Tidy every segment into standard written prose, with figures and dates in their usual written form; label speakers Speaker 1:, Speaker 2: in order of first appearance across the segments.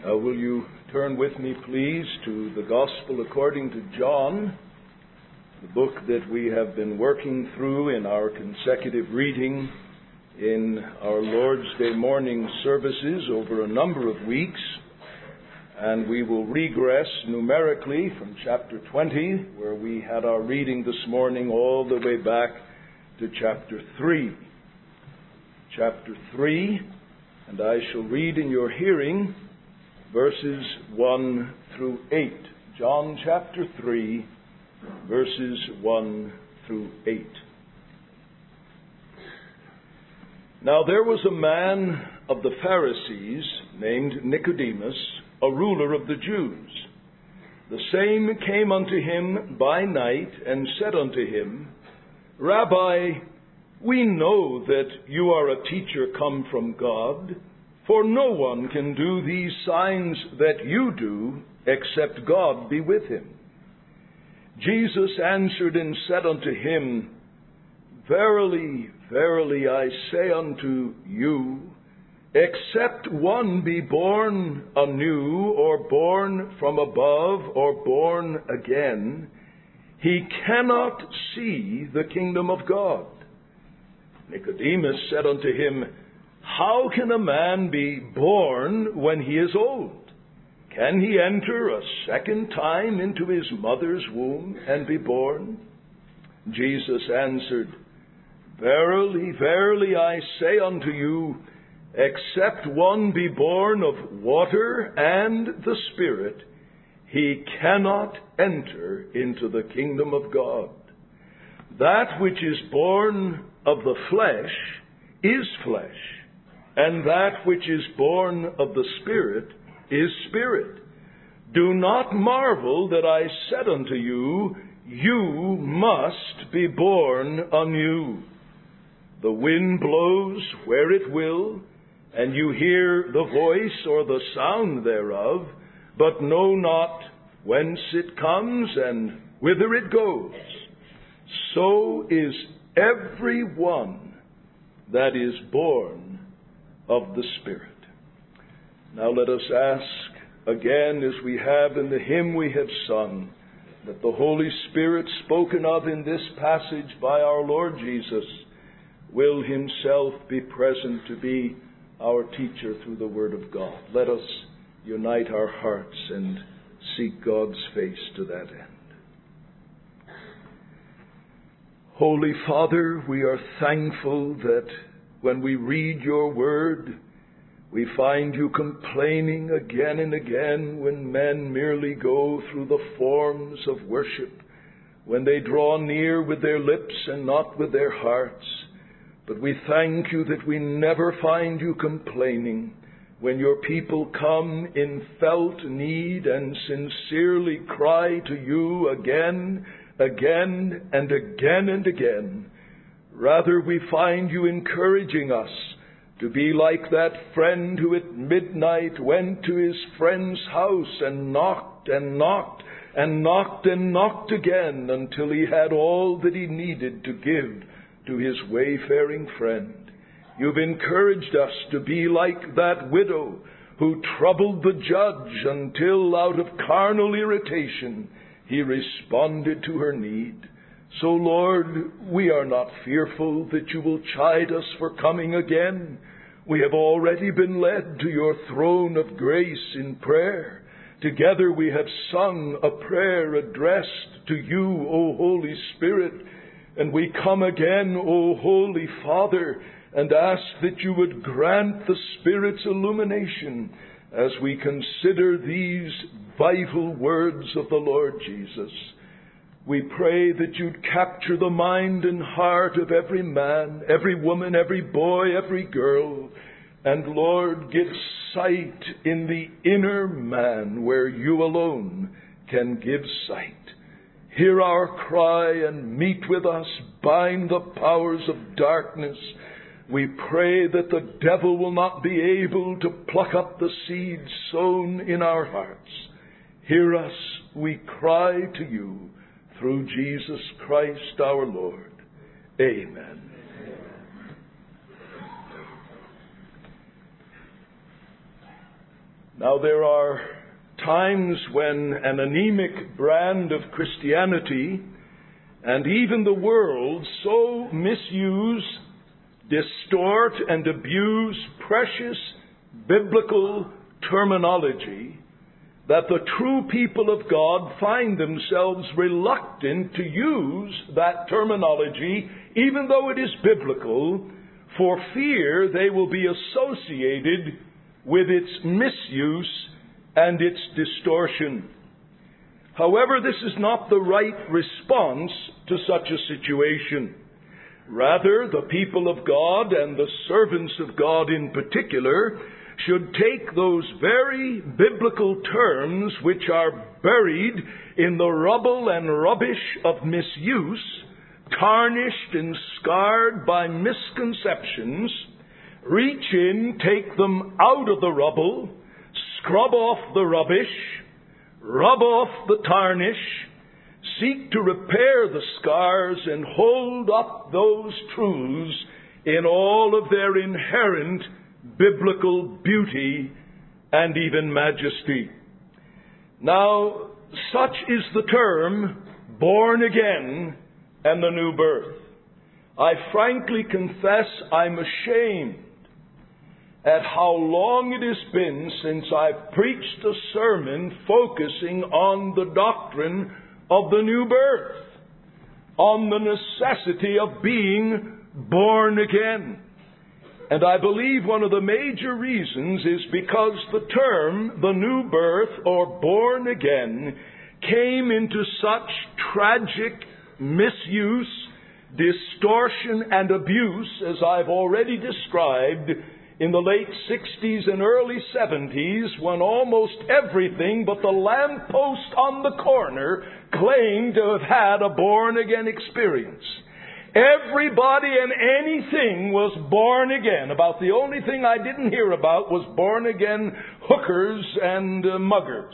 Speaker 1: Will you turn with me, please, to the Gospel according to John, the book that we have been working through in our consecutive reading in our Lord's Day morning services over a number of weeks. And we will regress numerically from chapter 20, where we had our reading this morning, all the way back to chapter 3. Chapter 3, and I shall read in your hearing verses 1 through 8. John chapter 3, verses 1 through 8. Now there was a man of the Pharisees named Nicodemus, a ruler of the Jews. The same came unto him by night and said unto him, Rabbi, we know that you are a teacher come from God, for no one can do these signs that you do, except God be with him. Jesus answered and said unto him, Verily, verily, I say unto you, except one be born anew, or born from above, or born again, he cannot see the kingdom of God. Nicodemus said unto him, How can a man be born when he is old? Can he enter a second time into his mother's womb and be born? Jesus answered, Verily, verily, I say unto you, except one be born of water and the Spirit, he cannot enter into the kingdom of God. That which is born of the flesh is flesh, and that which is born of the Spirit is spirit. Do not marvel that I said unto you, you must be born anew. The wind blows where it will, and you hear the voice or the sound thereof, but know not whence it comes and whither it goes. So is every one that is born of the Spirit. Now let us ask again, as we have in the hymn we have sung, that the Holy Spirit spoken of in this passage by our Lord Jesus will himself be present to be our teacher through the Word of God. Let us unite our hearts and seek God's face to that end. Holy Father, we are thankful that when we read your Word, we find you complaining again and again when men merely go through the forms of worship, when they draw near with their lips and not with their hearts. But we thank you that we never find you complaining when your people come in felt need and sincerely cry to you again, again, and again and again. Rather, we find you encouraging us to be like that friend who at midnight went to his friend's house and knocked and knocked and knocked and knocked again until he had all that he needed to give to his wayfaring friend. You've encouraged us to be like that widow who troubled the judge until out of carnal irritation he responded to her need. So, Lord, we are not fearful that you will chide us for coming again. We have already been led to your throne of grace in prayer. Together we have sung a prayer addressed to you, O Holy Spirit. And we come again, O Holy Father, and ask that you would grant the Spirit's illumination as we consider these vital words of the Lord Jesus. We pray that you'd capture the mind and heart of every man, every woman, every boy, every girl, and Lord, give sight in the inner man where you alone can give sight. Hear our cry and meet with us. Bind the powers of darkness. We pray that the devil will not be able to pluck up the seeds sown in our hearts. Hear us, we cry to you, through Jesus Christ our Lord. Amen. Now, there are times when an anemic brand of Christianity and even the world so misuse, distort, and abuse precious biblical terminology that the true people of God find themselves reluctant to use that terminology, even though it is biblical, for fear they will be associated with its misuse and its distortion. However, this is not the right response to such a situation. Rather, the people of God and the servants of God in particular should take those very biblical terms which are buried in the rubble and rubbish of misuse, tarnished and scarred by misconceptions, reach in, take them out of the rubble, scrub off the rubbish, rub off the tarnish, seek to repair the scars, and hold up those truths in all of their inherent biblical beauty and even majesty. Now, such is the term born again and the new birth. I frankly confess I'm ashamed at how long it has been since I've preached a sermon focusing on the doctrine of the new birth, on the necessity of being born again. And I believe one of the major reasons is because the term, the new birth or born again, came into such tragic misuse, distortion, and abuse, as I've already described, in the late 60s and early 70s, when almost everything but the lamppost on the corner claimed to have had a born-again experience. Everybody and anything was born again. About the only thing I didn't hear about was born-again hookers and muggers.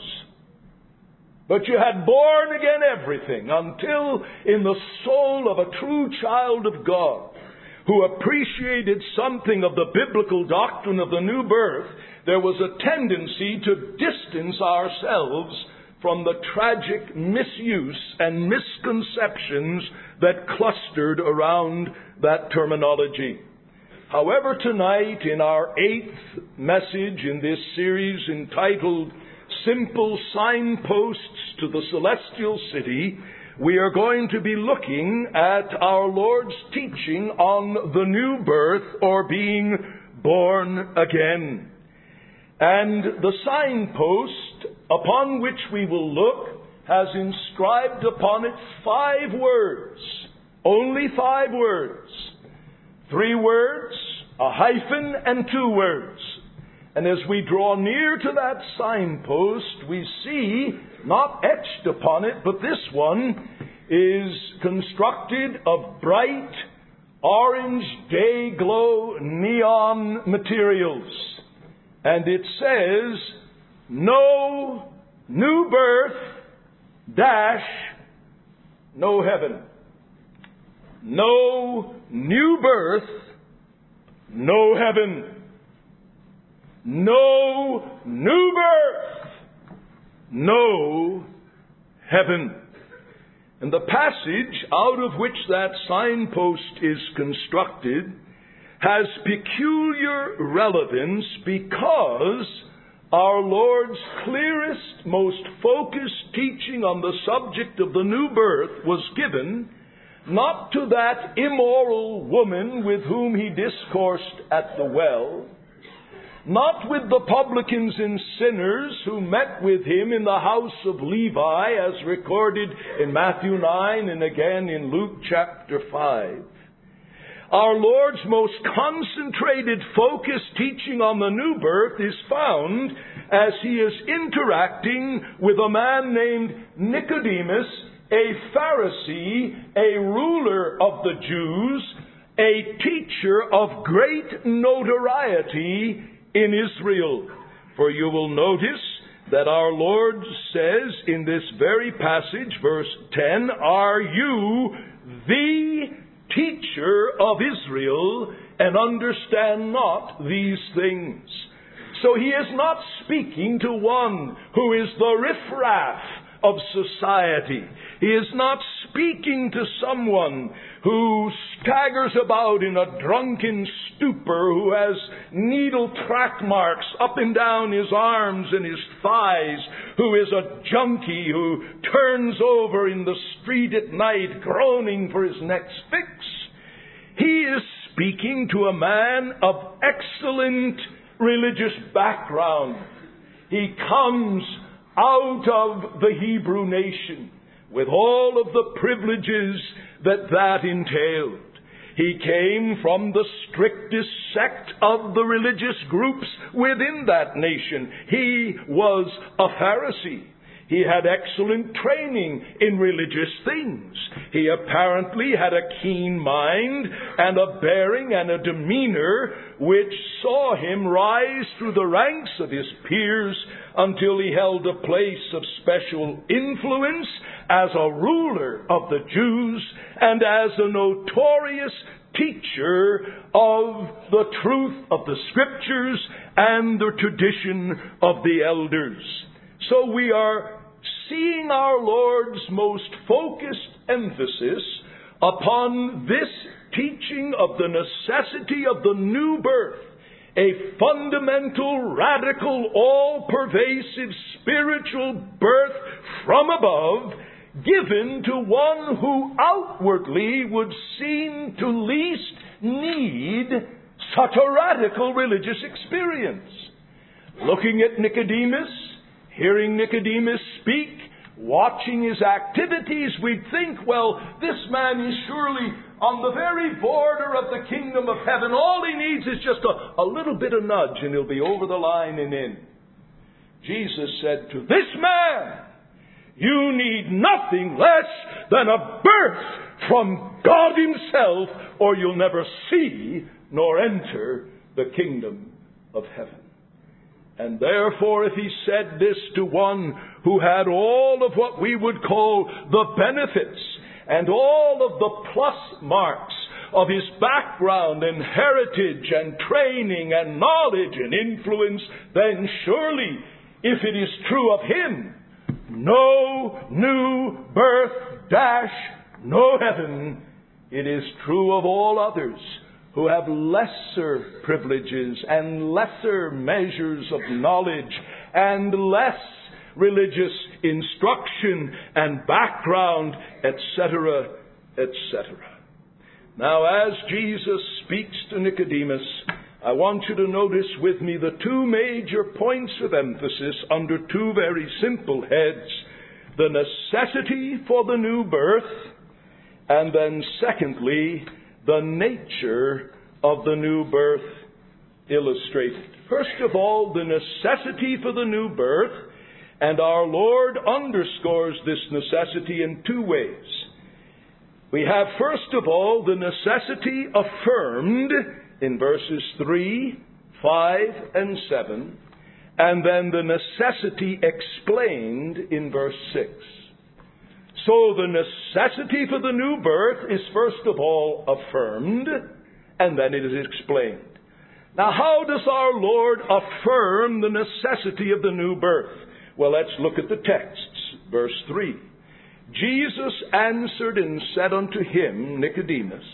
Speaker 1: But you had born-again everything until in the soul of a true child of God who appreciated something of the biblical doctrine of the new birth, there was a tendency to distance ourselves from the tragic misuse and misconceptions that clustered around that terminology. However, tonight, in our 8th message in this series entitled Simple Signposts to the Celestial City, we are going to be looking at our Lord's teaching on the new birth or being born again. And the signpost upon which we will look has inscribed upon it 5 words. Only 5 words. 3 words, a hyphen, and 2 words. And as we draw near to that signpost, we see, not etched upon it, but this one is constructed of bright orange day glow neon materials. And it says, no new birth, dash, no heaven. No new birth, no heaven. No new birth, no heaven. And the passage out of which that signpost is constructed has peculiar relevance because our Lord's clearest, most focused teaching on the subject of the new birth was given not to that immoral woman with whom he discoursed at the well, not with the publicans and sinners who met with him in the house of Levi, as recorded in Matthew 9 and again in Luke chapter 5. Our Lord's most concentrated, focused teaching on the new birth is found as he is interacting with a man named Nicodemus, a Pharisee, a ruler of the Jews, a teacher of great notoriety in Israel. For you will notice that our Lord says in this very passage, verse 10, are you the teacher of Israel and understand not these things? So he is not speaking to one who is the riffraff of society. He is not speaking to someone who staggers about in a drunken stupor, who has needle track marks up and down his arms and his thighs, who is a junkie who turns over in the street at night groaning for his next fix. He is speaking to a man of excellent religious background. He comes out of the Hebrew nation with all of the privileges that entailed. He came from the strictest sect of the religious groups within that nation. He was a Pharisee. He had excellent training in religious things. He apparently had a keen mind and a bearing and a demeanor which saw him rise through the ranks of his peers until he held a place of special influence as a ruler of the Jews and as a notorious teacher of the truth of the Scriptures and the tradition of the elders. So we are seeing our Lord's most focused emphasis upon this teaching of the necessity of the new birth, a fundamental, radical, all-pervasive spiritual birth from above, given to one who outwardly would seem to least need such a radical religious experience. Looking at Nicodemus, hearing Nicodemus speak, watching his activities, we'd think, well, this man is surely on the very border of the kingdom of heaven. All he needs is just a little bit of nudge and he'll be over the line and in. Jesus said to this man, you need nothing less than a birth from God Himself, or you'll never see nor enter the kingdom of heaven. And therefore, if he said this to one who had all of what we would call the benefits and all of the plus marks of his background and heritage and training and knowledge and influence, then surely, if it is true of him, no new birth, no heaven, it is true of all others who have lesser privileges and lesser measures of knowledge and less religious instruction and background, etc., etc. Now, as Jesus speaks to Nicodemus, I want you to notice with me the two major points of emphasis under two very simple heads: the necessity for the new birth, and then secondly, the nature of the new birth illustrated. First of all, the necessity for the new birth, and our Lord underscores this necessity in two ways. We have, first of all, the necessity affirmed in verses 3, 5, and 7, and then the necessity explained in verse 6. So the necessity for the new birth is first of all affirmed, and then it is explained. Now, how does our Lord affirm the necessity of the new birth? Well, let's look at the texts. Verse 3. Jesus answered and said unto him, Nicodemus,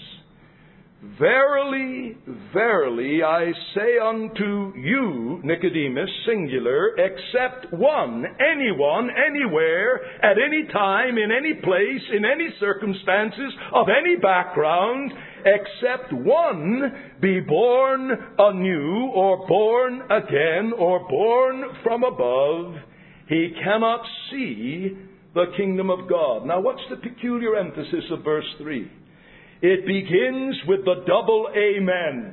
Speaker 1: Verily, verily, I say unto you, Nicodemus, singular, except one, anyone, anywhere, at any time, in any place, in any circumstances, of any background, except one be born anew, or born again, or born from above, he cannot see the kingdom of God. Now, what's the peculiar emphasis of verse 3? It begins with the double amen.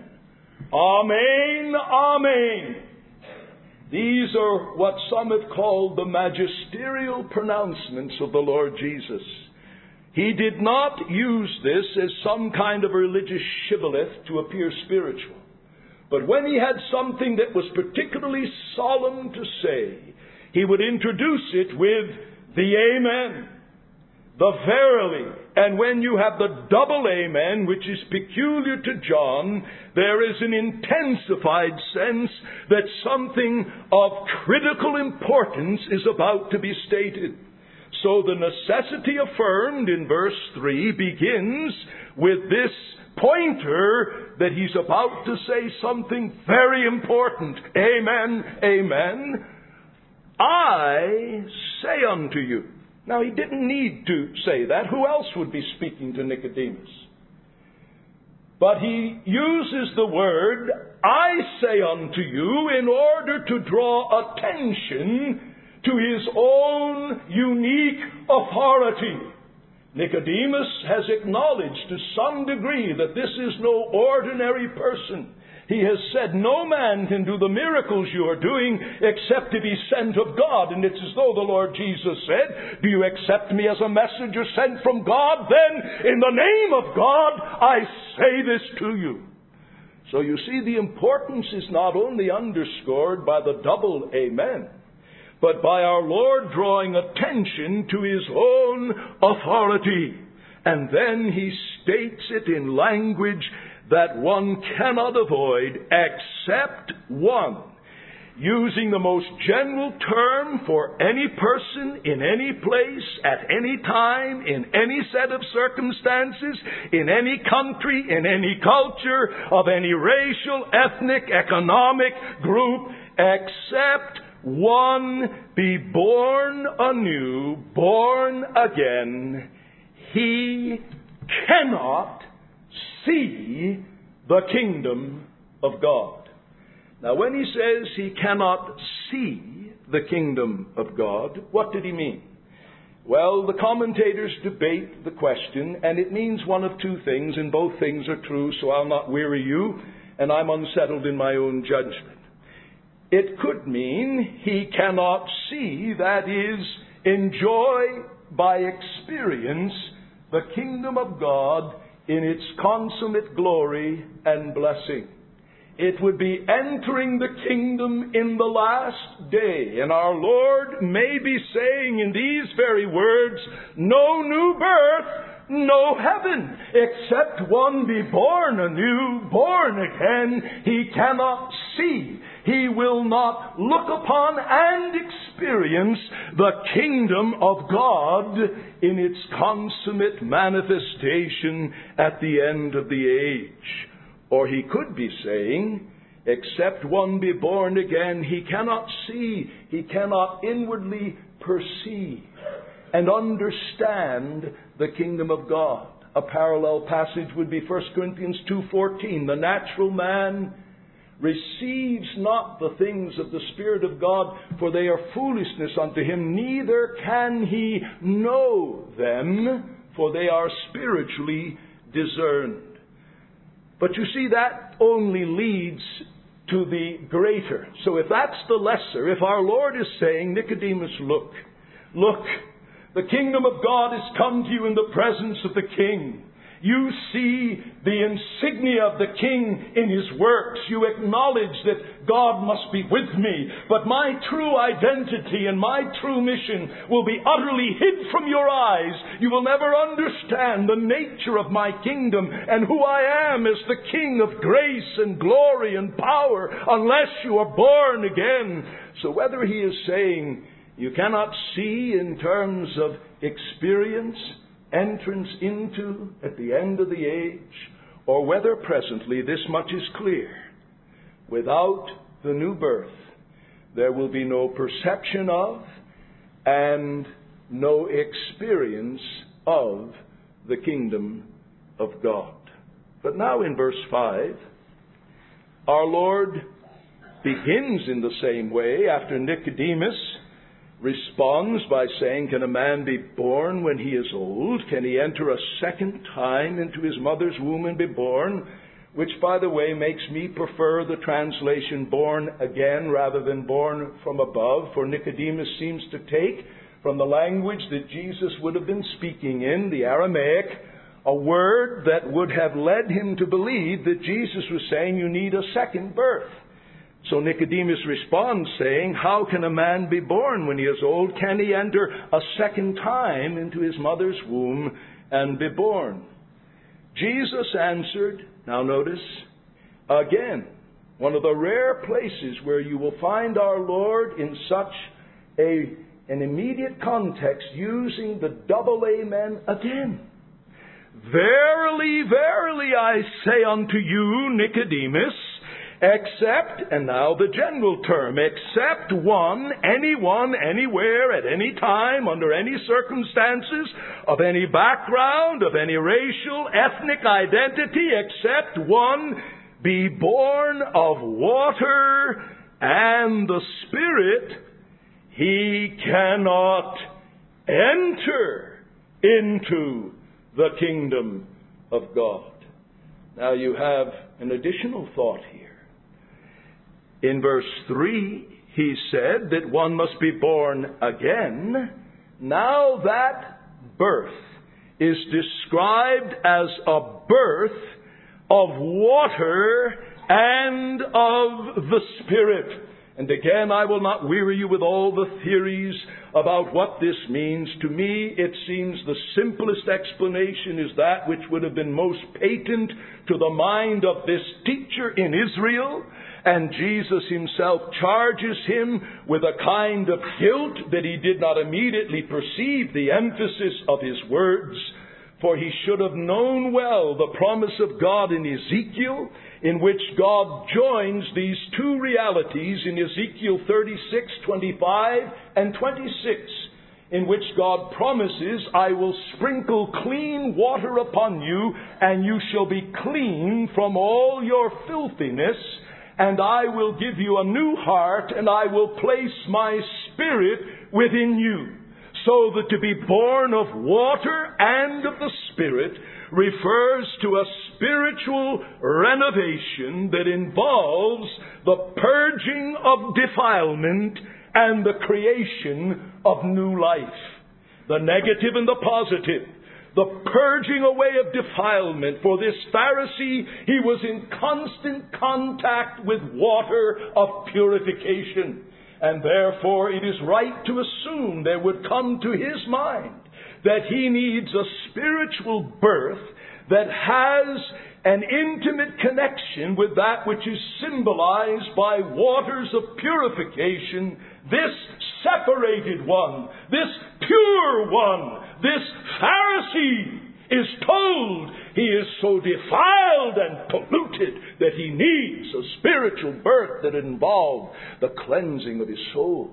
Speaker 1: Amen, amen. These are what some have called the magisterial pronouncements of the Lord Jesus. He did not use this as some kind of religious shibboleth to appear spiritual. But when he had something that was particularly solemn to say, he would introduce it with the amen, the verily, And when you have the double amen, which is peculiar to John, there is an intensified sense that something of critical importance is about to be stated. So the necessity affirmed in verse 3 begins with this pointer that he's about to say something very important. Amen, amen. I say unto you. Now, he didn't need to say that. Who else would be speaking to Nicodemus? But he uses the word, I say unto you, in order to draw attention to his own unique authority. Nicodemus has acknowledged to some degree that this is no ordinary person. He has said, no man can do the miracles you are doing except to be sent of God. And it's as though the Lord Jesus said, do you accept me as a messenger sent from God? Then, in the name of God, I say this to you. So you see, the importance is not only underscored by the double amen, but by our Lord drawing attention to his own authority. And then he states it in language that one cannot avoid except one, using the most general term for any person, in any place, at any time, in any set of circumstances, in any country, in any culture, of any racial, ethnic, economic group, except one be born anew, born again. He cannot see the kingdom of God. Now, when he says he cannot see the kingdom of God, what did he mean? Well, the commentators debate the question, and it means one of two things, and both things are true, so I'll not weary you, and I'm unsettled in my own judgment. It could mean he cannot see, that is, enjoy by experience the kingdom of God in its consummate glory and blessing. It would be entering the kingdom in the last day. And our Lord may be saying in these very words, no new birth, no heaven, except one be born anew, born again. He cannot see. He will not look upon and experience the kingdom of God in its consummate manifestation at the end of the age. Or he could be saying, except one be born again, he cannot see, he cannot inwardly perceive and understand the kingdom of God. A parallel passage would be 1 Corinthians 2:14. The natural man receives not the things of the Spirit of God, for they are foolishness unto him, neither can he know them, for they are spiritually discerned. But you see, that only leads to the greater. So if that's the lesser, if our Lord is saying, Nicodemus, look, the kingdom of God is come to you in the presence of the King. You see the insignia of the King in His works. You acknowledge that God must be with me. But my true identity and my true mission will be utterly hid from your eyes. You will never understand the nature of my kingdom and who I am as the King of grace and glory and power unless you are born again. So whether He is saying you cannot see in terms of experience, entrance into at the end of the age, or whether presently, this much is clear. Without the new birth, there will be no perception of and no experience of the kingdom of God. But now in verse 5, our Lord begins in the same way after Nicodemus responds by saying, can a man be born when he is old? Can he enter a second time into his mother's womb and be born? Which, by the way, makes me prefer the translation born again rather than born from above. For Nicodemus seems to take from the language that Jesus would have been speaking in, the Aramaic, a word that would have led him to believe that Jesus was saying you need a second birth. So Nicodemus responds saying, how can a man be born when he is old? Can he enter a second time into his mother's womb and be born. Jesus answered, now notice, again, one of the rare places where you will find our Lord in such an immediate context, using the double amen again. Verily, verily, I say unto you, Nicodemus, except, and now the general term, except one, anyone, anywhere, at any time, under any circumstances, of any background, of any racial, ethnic identity, except one be born of water and the Spirit, he cannot enter into the kingdom of God. Now you have an additional thought here. In verse 3, he said that one must be born again. Now that birth is described as a birth of water and of the Spirit. And again, I will not weary you with all the theories about what this means. To me, it seems the simplest explanation is that which would have been most patent to the mind of this teacher in Israel. And Jesus himself charges him with a kind of guilt that he did not immediately perceive the emphasis of his words. For he should have known well the promise of God in Ezekiel, in which God joins these two realities in Ezekiel 36:25 and 26, in which God promises, I will sprinkle clean water upon you, and you shall be clean from all your filthiness, and I will give you a new heart, and I will place my Spirit within you. So that to be born of water and of the Spirit refers to a spiritual renovation that involves the purging of defilement and the creation of new life. The negative and the positive. The purging away of defilement. For this Pharisee, he was in constant contact with water of purification. And therefore it is right to assume there would come to his mind that he needs a spiritual birth that has an intimate connection with that which is symbolized by waters of purification. This separated one, this pure one, this Pharisee is told he is so defiled and polluted that he needs a spiritual birth that involves the cleansing of his soul.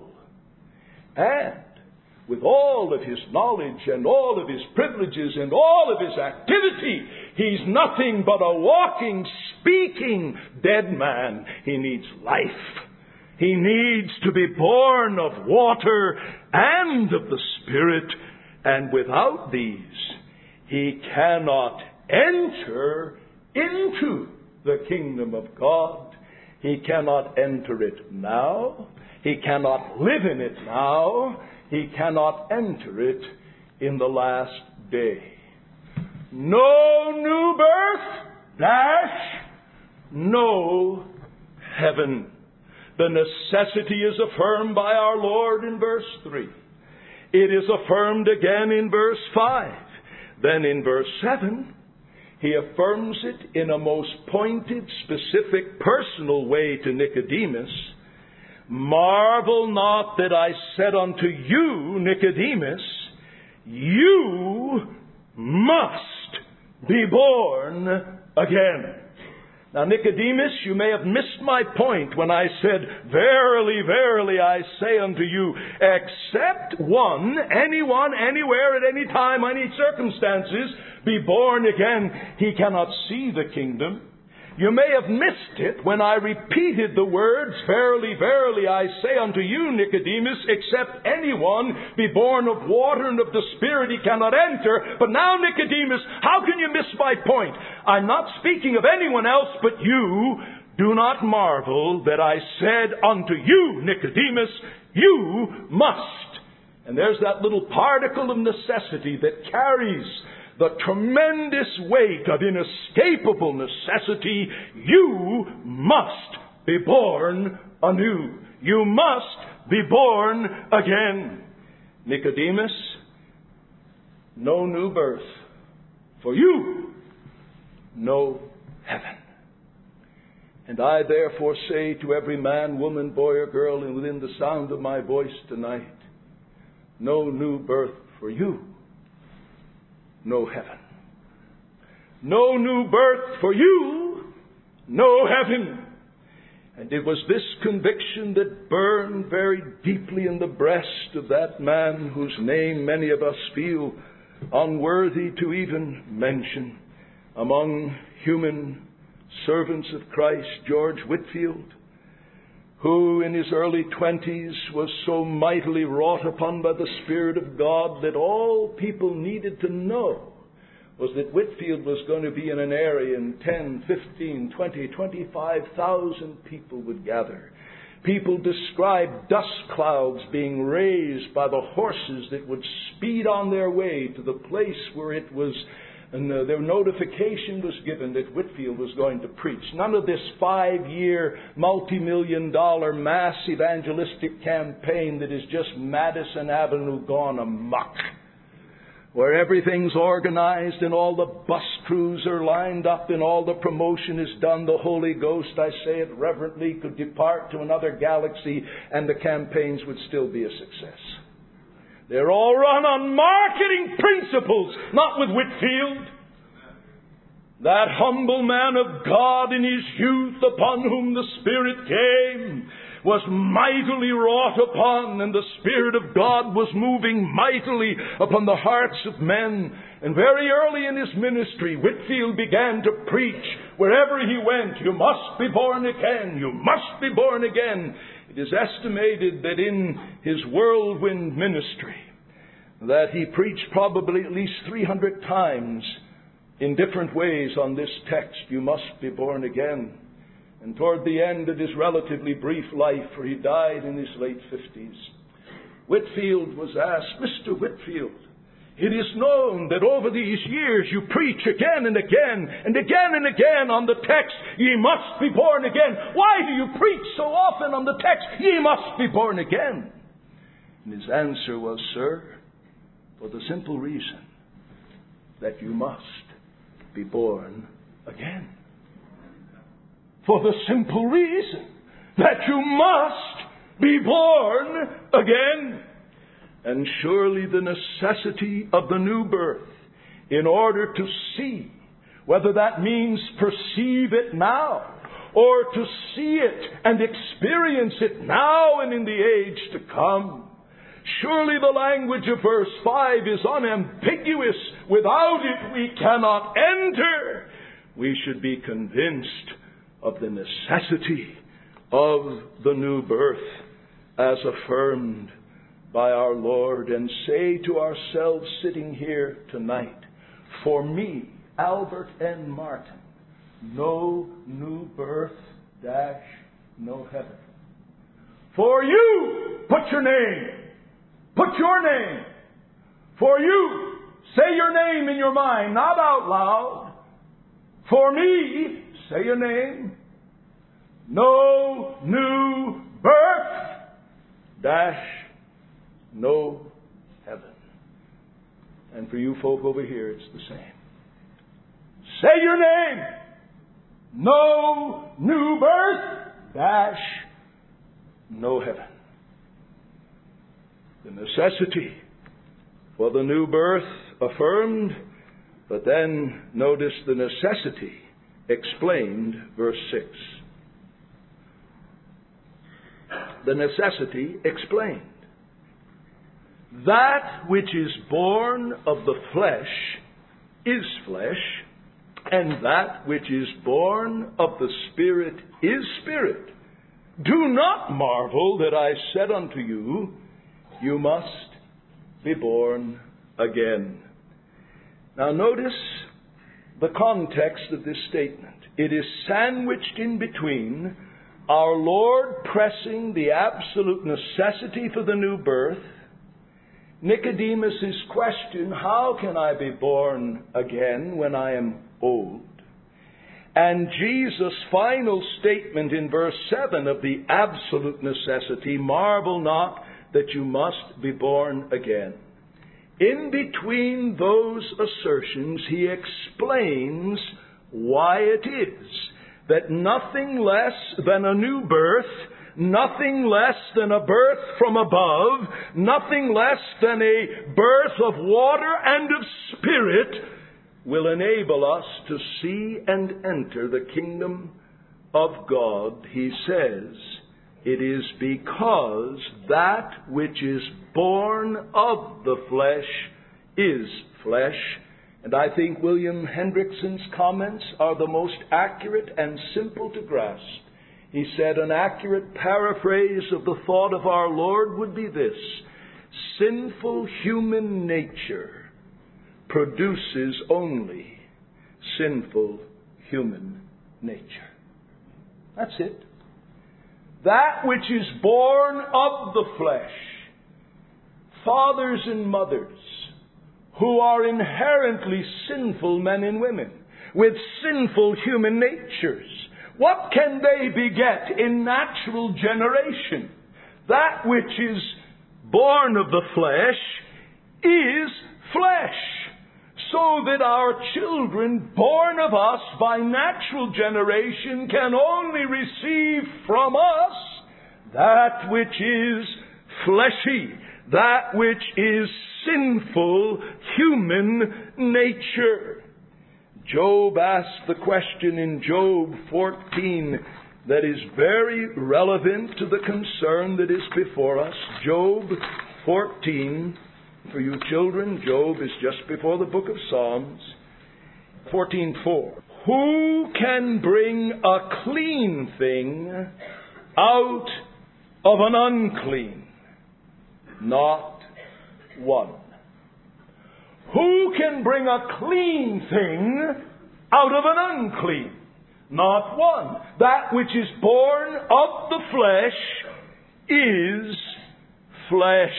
Speaker 1: And with all of his knowledge and all of his privileges and all of his activity, he's nothing but a walking, speaking dead man. He needs life. He needs to be born of water and of the Spirit, and without these, he cannot enter into the kingdom of God. He cannot enter it now. He cannot live in it now. He cannot enter it in the last day. No new birth, no heaven. The necessity is affirmed by our Lord in verse 3. It is affirmed again in verse 5. Then in verse 7, he affirms it in a most pointed, specific, personal way to Nicodemus. Marvel not that I said unto you, Nicodemus, you must be born again. Now, Nicodemus, you may have missed my point when I said, verily, verily, I say unto you, except one, anyone, anywhere, at any time, any circumstances, be born again, he cannot see the kingdom. You may have missed it when I repeated the words, verily, verily, I say unto you, Nicodemus, except anyone be born of water and of the Spirit, he cannot enter. But now, Nicodemus, how can you miss my point? I'm not speaking of anyone else but you. Do not marvel that I said unto you, Nicodemus, you must. And there's that little particle of necessity that carries the tremendous weight of inescapable necessity. You must be born anew. You must be born again. Nicodemus, no new birth for you no heaven. And I therefore say to every man, woman, boy, or girl within the sound of my voice tonight, no new birth for you, no heaven. No new birth for you, no heaven. And it was this conviction that burned very deeply in the breast of that man whose name many of us feel unworthy to even mention among human servants of Christ, George Whitefield, who in his early 20s was so mightily wrought upon by the Spirit of God that all people needed to know was that Whitefield was going to be in an area in 10, 15, 20, 25,000 people would gather. People described dust clouds being raised by the horses that would speed on their way to the place where it was, and their notification was given that Whitefield was going to preach. None of this 5-year, multi-million-dollar mass evangelistic campaign that is just Madison Avenue gone amok, where everything's organized and all the bus crews are lined up and all the promotion is done. The Holy Ghost, I say it reverently, could depart to another galaxy and the campaigns would still be a success. They're all run on marketing principles, not with Whitefield. That humble man of God in his youth, upon whom the Spirit came, was mightily wrought upon, and the Spirit of God was moving mightily upon the hearts of men. And very early in his ministry, Whitefield began to preach wherever he went, you must be born again, you must be born again. It is estimated that in his whirlwind ministry, that he preached probably at least 300 times in different ways on this text, you must be born again. And toward the end of his relatively brief life, for he died in his late 50s, Whitefield was asked, Mr. Whitefield, it is known that over these years you preach again and again and again and again on the text, ye must be born again. Why do you preach so often on the text, ye must be born again? And his answer was, sir, for the simple reason that you must be born again. For the simple reason that you must be born again. And surely the necessity of the new birth, in order to see, whether that means perceive it now, or to see it and experience it now and in the age to come. Surely the language of verse 5 is unambiguous. Without it we cannot enter. We should be convinced of the necessity of the new birth as affirmed by our Lord, and say to ourselves sitting here tonight, for me, Albert N. Martin, no new birth, no heaven. For you, put your name. Put your name. For you, say your name in your mind, not out loud. For me, say your name. No new birth, no heaven. And for you folk over here, it's the same. Say your name. No new birth, no heaven. The necessity for the new birth affirmed, but then notice the necessity explained, verse 6. The necessity explained. That which is born of the flesh is flesh, and that which is born of the Spirit is spirit. Do not marvel that I said unto you, you must be born again. Now notice the context of this statement. It is sandwiched in between our Lord pressing the absolute necessity for the new birth, Nicodemus' question, how can I be born again when I am old? And Jesus' final statement in verse 7 of the absolute necessity, marvel not that you must be born again. in between those assertions, he explains why it is that nothing less than a new birth, nothing less than a birth from above, nothing less than a birth of water and of spirit will enable us to see and enter the kingdom of God. He says, it is because that which is born of the flesh is flesh. And I think William Hendrickson's comments are the most accurate and simple to grasp. He said an accurate paraphrase of the thought of our Lord would be this: sinful human nature produces only sinful human nature. That's it. That which is born of the flesh, fathers and mothers who are inherently sinful men and women with sinful human natures, what can they beget in natural generation? That which is born of the flesh is flesh. So that our children born of us by natural generation can only receive from us that which is fleshy, that which is sinful human nature. Job asked the question in Job 14 that is very relevant to the concern that is before us. Job 14. For you children, Job is just before the book of Psalms. 14:4. Who can bring a clean thing out of an unclean? Not one. Who can bring a clean thing out of an unclean? Not one. That which is born of the flesh is flesh.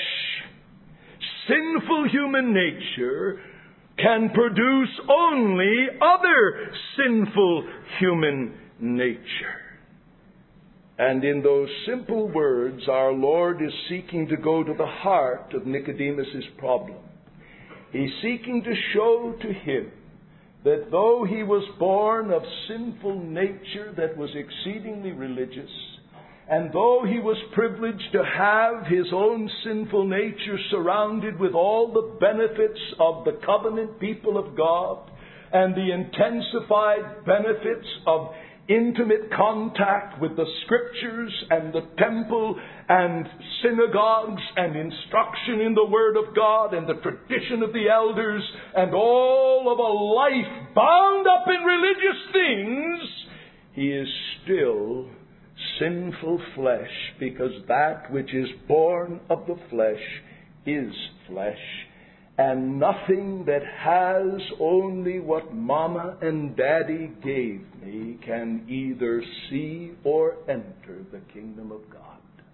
Speaker 1: Sinful human nature can produce only other sinful human nature. And in those simple words, our Lord is seeking to go to the heart of Nicodemus' problem. He's seeking to show to him that though he was born of sinful nature that was exceedingly religious, and though he was privileged to have his own sinful nature surrounded with all the benefits of the covenant people of God and the intensified benefits of intimate contact with the Scriptures and the temple and synagogues and instruction in the Word of God and the tradition of the elders and all of a life bound up in religious things, he is still sinful flesh, because that which is born of the flesh is flesh, and nothing that has only what Mama and Daddy gave me can either see or enter the kingdom of God.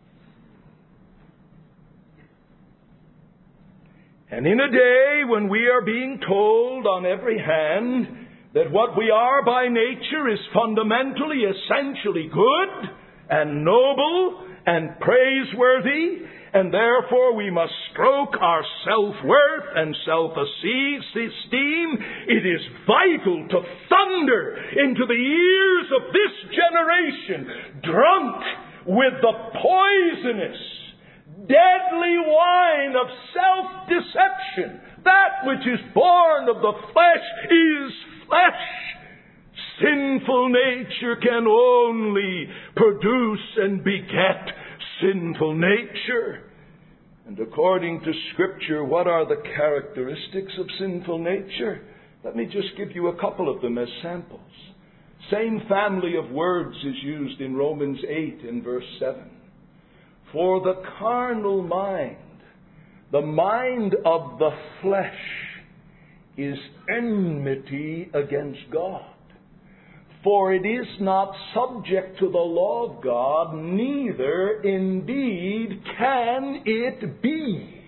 Speaker 1: And in a day when we are being told on every hand that what we are by nature is fundamentally, essentially good and noble and praiseworthy, and therefore we must stroke our self-worth and self-esteem, it is vital to thunder into the ears of this generation, drunk with the poisonous, deadly wine of self-deception. That which is born of the flesh is flesh. Sinful nature can only produce and beget sinful nature. And according to Scripture, what are the characteristics of sinful nature? Let me just give you a couple of them as samples. Same family of words is used in Romans 8 in verse 7. For the carnal mind, the mind of the flesh, is enmity against God. For it is not subject to the law of God, neither indeed can it be.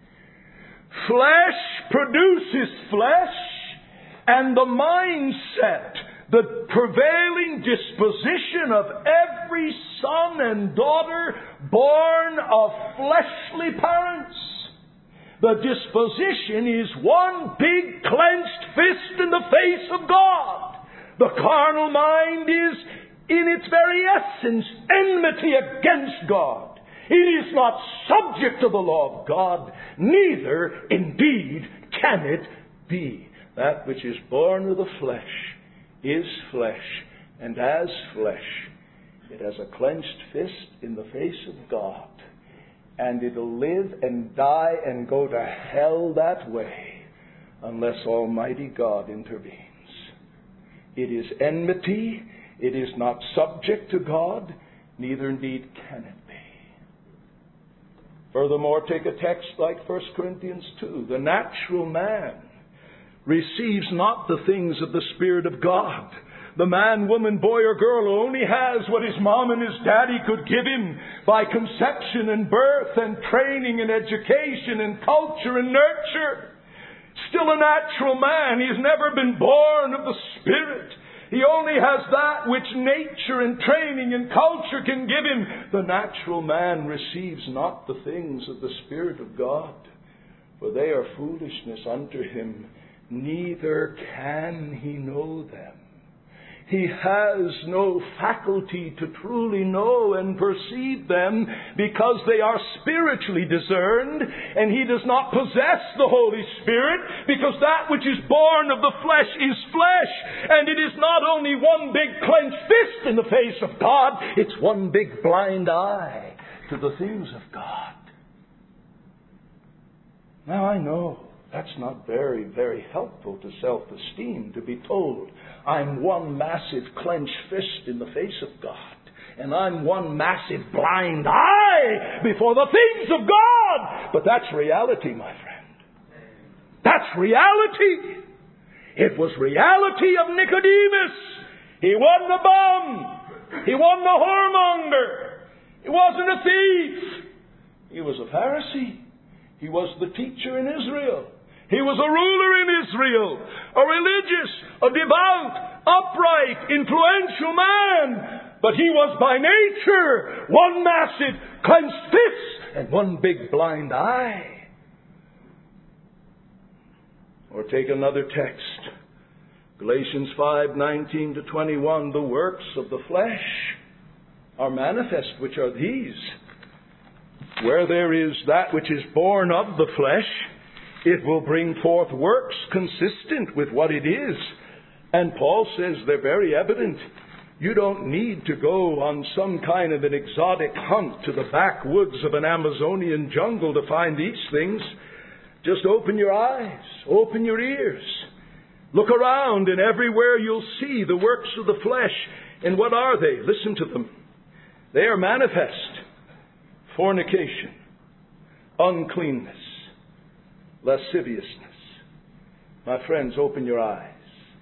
Speaker 1: Flesh produces flesh, and the mindset, the prevailing disposition of every son and daughter born of fleshly parents, The disposition is one big clenched fist in the face of God. The carnal mind is, in its very essence, enmity against God. It is not subject to the law of God, neither indeed can it be. That which is born of the flesh is flesh, and as flesh, it has a clenched fist in the face of God. And it'll live and die and go to hell that way unless Almighty God intervenes. It is enmity. It is not subject to God. Neither indeed can it be. Furthermore, take a text like 1 Corinthians 2. The natural man receives not the things of the Spirit of God. The man, woman, boy, or girl only has what his mom and his daddy could give him by conception and birth and training and education and culture and nurture. Still a natural man. He has never been born of the Spirit. He only has that which nature and training and culture can give him. The natural man receives not the things of the Spirit of God, for they are foolishness unto him, neither can he know them. He has no faculty to truly know and perceive them because they are spiritually discerned, and he does not possess the Holy Spirit because that which is born of the flesh is flesh, and it is not only one big clenched fist in the face of God, it's one big blind eye to the things of God. Now I know that's not very, very helpful to self-esteem, to be told I'm one massive clenched fist in the face of God, and I'm one massive blind eye before the things of God. But that's reality, my friend. That's reality. It was reality of Nicodemus. He wasn't a bum. He wasn't a whoremonger. He wasn't a thief. He was a Pharisee. He was the teacher in Israel. He was a ruler in Israel, a religious, a devout, upright, influential man. But he was by nature one massive clenched fist and one big blind eye. Or take another text. Galatians 5:19 to 21. The works of the flesh are manifest, which are these. Where there is that which is born of the flesh, it will bring forth works consistent with what it is. And Paul says they're very evident. You don't need to go on some kind of an exotic hunt to the backwoods of an Amazonian jungle to find these things. Just open your eyes, open your ears. Look around, and everywhere you'll see the works of the flesh. And what are they? Listen to them. They are manifest. Fornication, uncleanness, lasciviousness. My friends, open your eyes.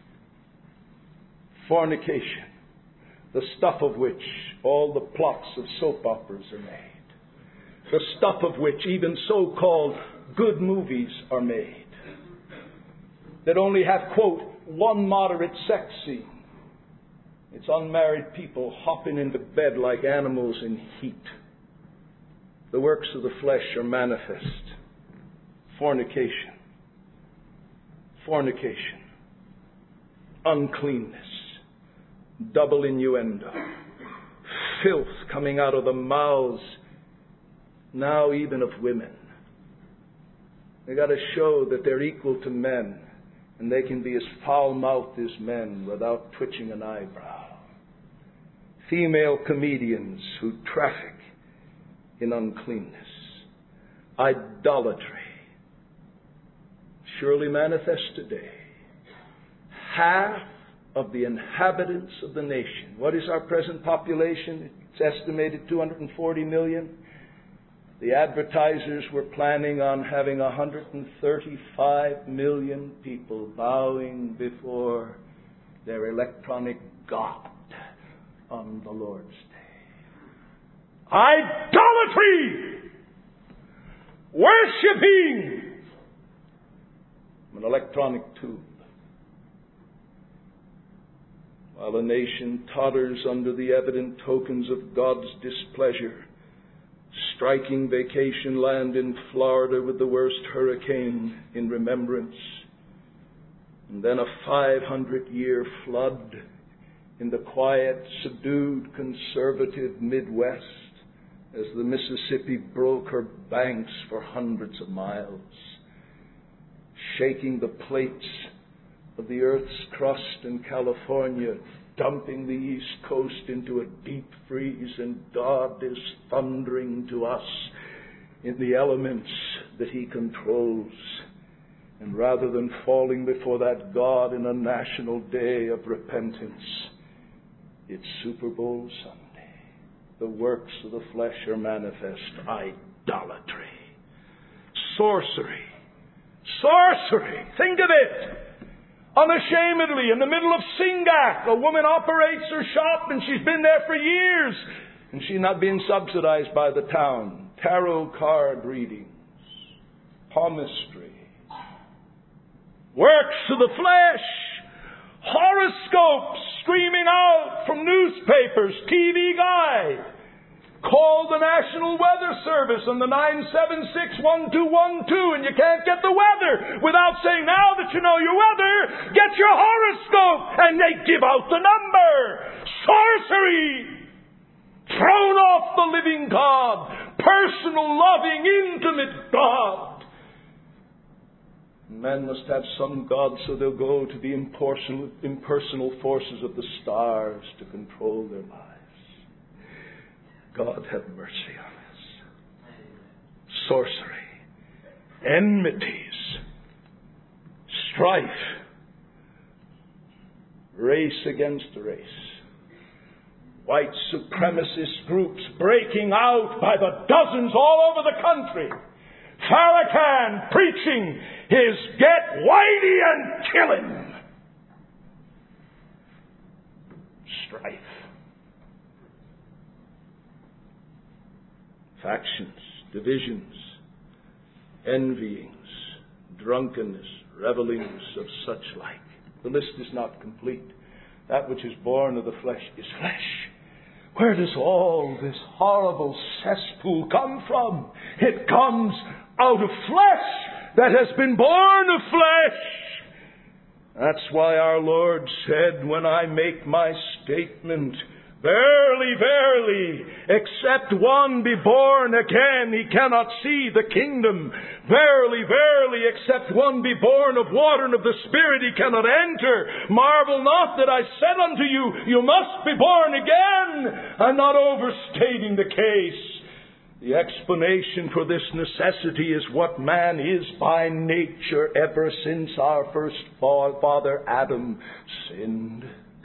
Speaker 1: Fornication, the stuff of which all the plots of soap operas are made. The stuff of which even so-called good movies are made. That only have, quote, one moderate sex scene. It's unmarried people hopping into bed like animals in heat. The works of the flesh are manifest. Fornication. Fornication. Uncleanness. Double innuendo. Filth coming out of the mouths, now even of women. They got to show that they're equal to men, and they can be as foul-mouthed as men without twitching an eyebrow. Female comedians who traffic in uncleanness. Idolatry. Surely manifest today. Half of the inhabitants of the nation. What is our present population? It's estimated 240 million. The advertisers were planning on having 135 million people bowing before their electronic God on the Lord's Day. Idolatry! Worshipping an electronic tube. While a nation totters under the evident tokens of God's displeasure, striking vacation land in Florida with the worst hurricane in remembrance. And then a 500-year flood in the quiet, subdued, conservative Midwest as the Mississippi broke her banks for hundreds of miles, shaking the plates of the earth's crust in California, dumping the East Coast into a deep freeze, and God is thundering to us in the elements that He controls. And rather than falling before that God in a national day of repentance, it's Super Bowl Sunday. The works of the flesh are manifest. Idolatry. Sorcery. Sorcery. Think of it. Unashamedly, in the middle of Singac, a woman operates her shop and she's been there for years. And she's not being subsidized by the town. Tarot card readings. Palmistry. Works of the flesh. Horoscopes streaming out from newspapers, TV Guide. Call the National Weather Service on the 976-1212 and you can't get the weather without saying, now that you know your weather, get your horoscope, and they give out the number. Sorcery! Thrown off the living God, personal, loving, intimate God. Men must have some God, so they'll go to the impersonal forces of the stars to control their lives. God have mercy on us. Sorcery, enmities, strife, race against race, white supremacist groups breaking out by the dozens all over the country. Farrakhan preaching his get whitey and kill him. Strife. Factions, divisions, envyings, drunkenness, revelings of such like. The list is not complete. That which is born of the flesh is flesh. Where does all this horrible cesspool come from? It comes out of flesh that has been born of flesh. That's why our Lord said, when I make my statement, verily, verily, except one be born again, he cannot see the kingdom. Verily, verily, except one be born of water and of the Spirit, he cannot enter. Marvel not that I said unto you, you must be born again. I'm not overstating the case. The explanation for this necessity is what man is by nature ever since our first father Adam sinned.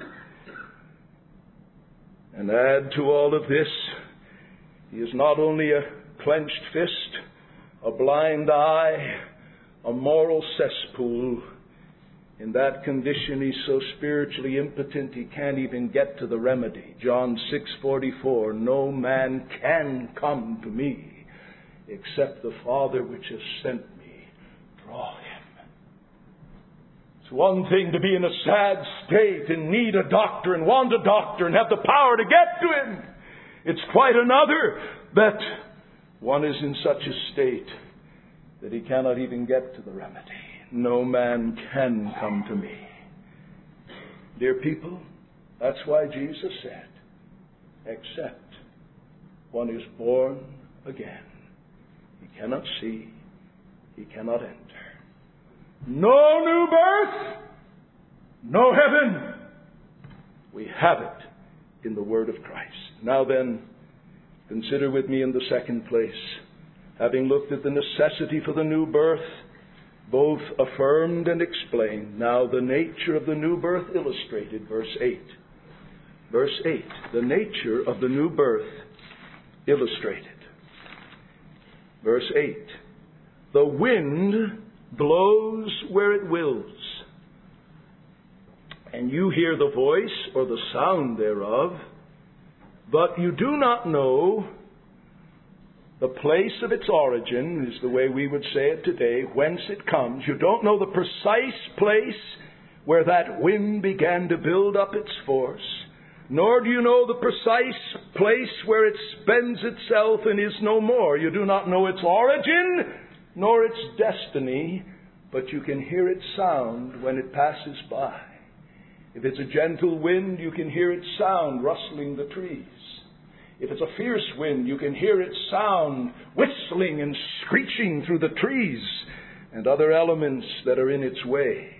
Speaker 1: And add to all of this, he is not only a clenched fist, a blind eye, a moral cesspool. In that condition, he's so spiritually impotent he can't even get to the remedy. John 6:44, no man can come to me except the Father which has sent me draw him. It's one thing to be in a sad state and need a doctor and want a doctor and have the power to get to him. It's quite another that one is in such a state that he cannot even get to the remedy. No man can come to me. Dear people, that's why Jesus said, except one is born again. He cannot see, he cannot enter. No new birth, no heaven. We have it in the Word of Christ. Now then, consider with me in the second place, having looked at the necessity for the new birth, both affirmed and explained. Now the nature of the new birth illustrated, verse 8. Verse 8, the nature of the new birth illustrated. Verse 8, the wind blows where it wills, and you hear the voice or the sound thereof, but you do not know the place of its origin, is the way we would say it today, whence it comes. You don't know the precise place where that wind began to build up its force. nor do you know the precise place where it spends itself and is no more. You do not know its origin, nor its destiny, but you can hear its sound when it passes by. If it's a gentle wind, you can hear its sound rustling the trees. If it's a fierce wind, you can hear its sound whistling and screeching through the trees and other elements that are in its way.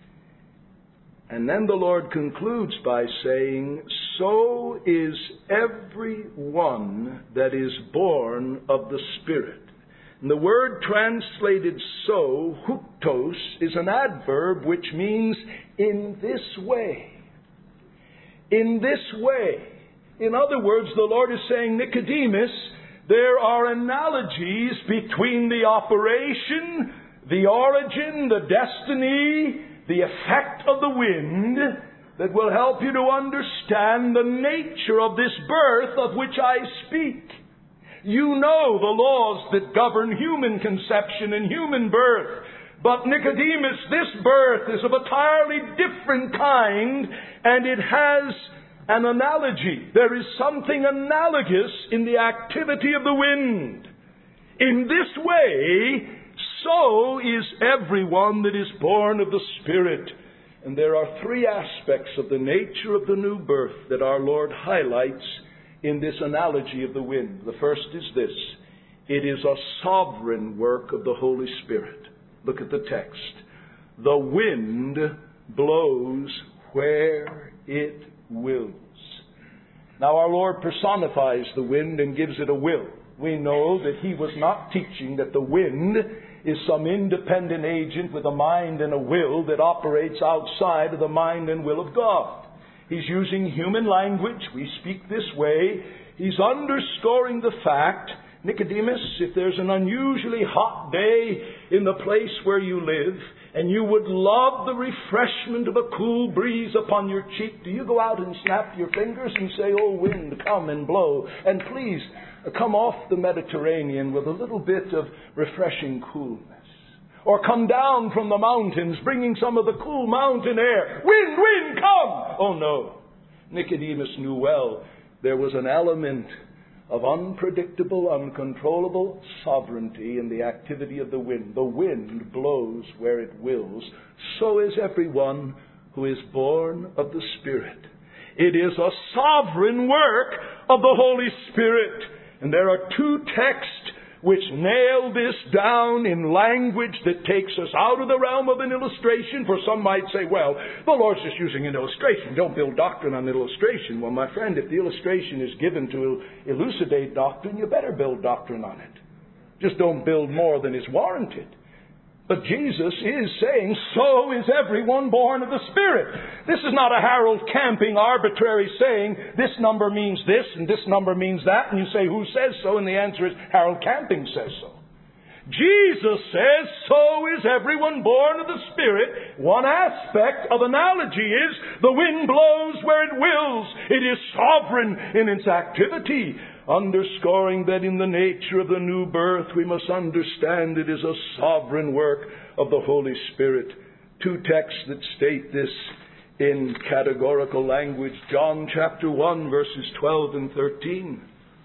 Speaker 1: And then the Lord concludes by saying, so is every one that is born of the Spirit. And the word translated so, huktos, is an adverb which means in this way. In this way. In other words, the Lord is saying, Nicodemus, there are analogies between the operation, the origin, the destiny, the effect of the wind that will help you to understand the nature of this birth of which I speak. You know the laws that govern human conception and human birth. But Nicodemus, this birth is of a entirely different kind, and it has an analogy. There is something analogous in the activity of the wind. In this way, so is everyone that is born of the Spirit. And there are three aspects of the nature of the new birth that our Lord highlights in this analogy of the wind. The first is this: it is a sovereign work of the Holy Spirit. Look at the text. The wind blows where it wills. Now our Lord personifies the wind and gives it a will. We know that He was not teaching that the wind is some independent agent with a mind and a will that operates outside of the mind and will of God. He's using human language. We speak this way. He's underscoring the fact, Nicodemus, if there's an unusually hot day in the place where you live, and you would love the refreshment of a cool breeze upon your cheek, do you go out and snap your fingers and say, "Oh, wind, come and blow, and please come off the Mediterranean with a little bit of refreshing coolness"? Or come down from the mountains, bringing some of the cool mountain air. Wind, wind, come! Oh no. Nicodemus knew well there was an element of unpredictable, uncontrollable sovereignty in the activity of the wind. The wind blows where it wills. So is everyone who is born of the Spirit. It is a sovereign work of the Holy Spirit. And there are two texts which nail this down in language that takes us out of the realm of an illustration. For some might say, well, the Lord's just using an illustration. Don't build doctrine on illustration. Well, my friend, if the illustration is given to elucidate doctrine, you better build doctrine on it. Just don't build more than is warranted. But Jesus is saying, so is everyone born of the Spirit. This is not a Harold Camping arbitrary saying, this number means this and this number means that. And you say, who says so? And the answer is, Harold Camping says so. Jesus says, so is everyone born of the Spirit. One aspect of analogy is, the wind blows where it wills. It is sovereign in its activity. Underscoring that in the nature of the new birth, we must understand it is a sovereign work of the Holy Spirit. Two texts that state this in categorical language. John chapter 1, verses 12 and 13.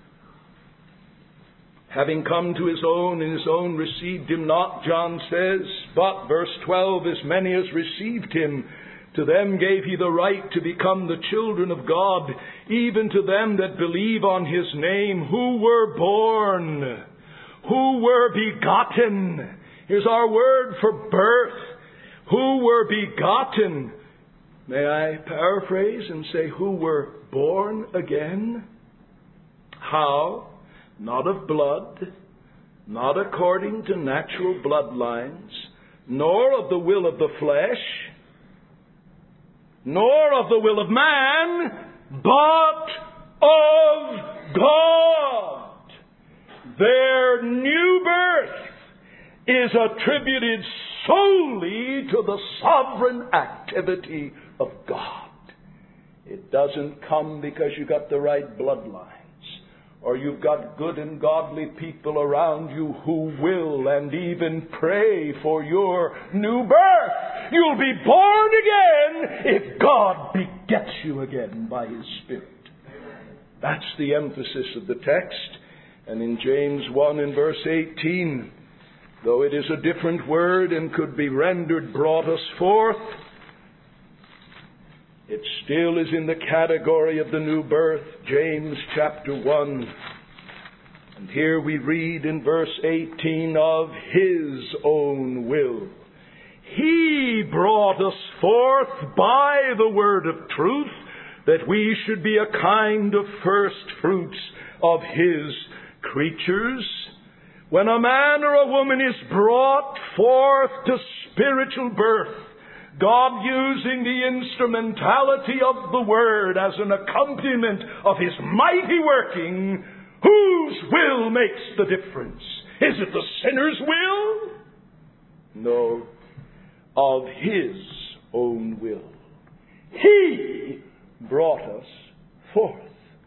Speaker 1: Having come to His own, and His own received Him not, John says, but, verse 12, as many as received Him, to them gave He the right to become the children of God, even to them that believe on His name, who were born, who were begotten. Here's our word for birth. Who were begotten. May I paraphrase and say, who were born again? How? Not of blood, not according to natural bloodlines, nor of the will of the flesh, nor of the will of man, but of God. Their new birth is attributed solely to the sovereign activity of God. It doesn't come because you got the right bloodlines, or you've got good and godly people around you who will and even pray for your new birth. You'll be born again if God begets you again by His Spirit. That's the emphasis of the text. And in James 1 and verse 18, though it is a different word and could be rendered brought us forth, it still is in the category of the new birth. James chapter 1. And here we read in verse 18, of His own will He brought us forth by the word of truth, that we should be a kind of first fruits of His creatures. When a man or a woman is brought forth to spiritual birth, God using the instrumentality of the Word as an accompaniment of His mighty working, whose will makes the difference? Is it the sinner's will? No, of His own will. He brought us forth.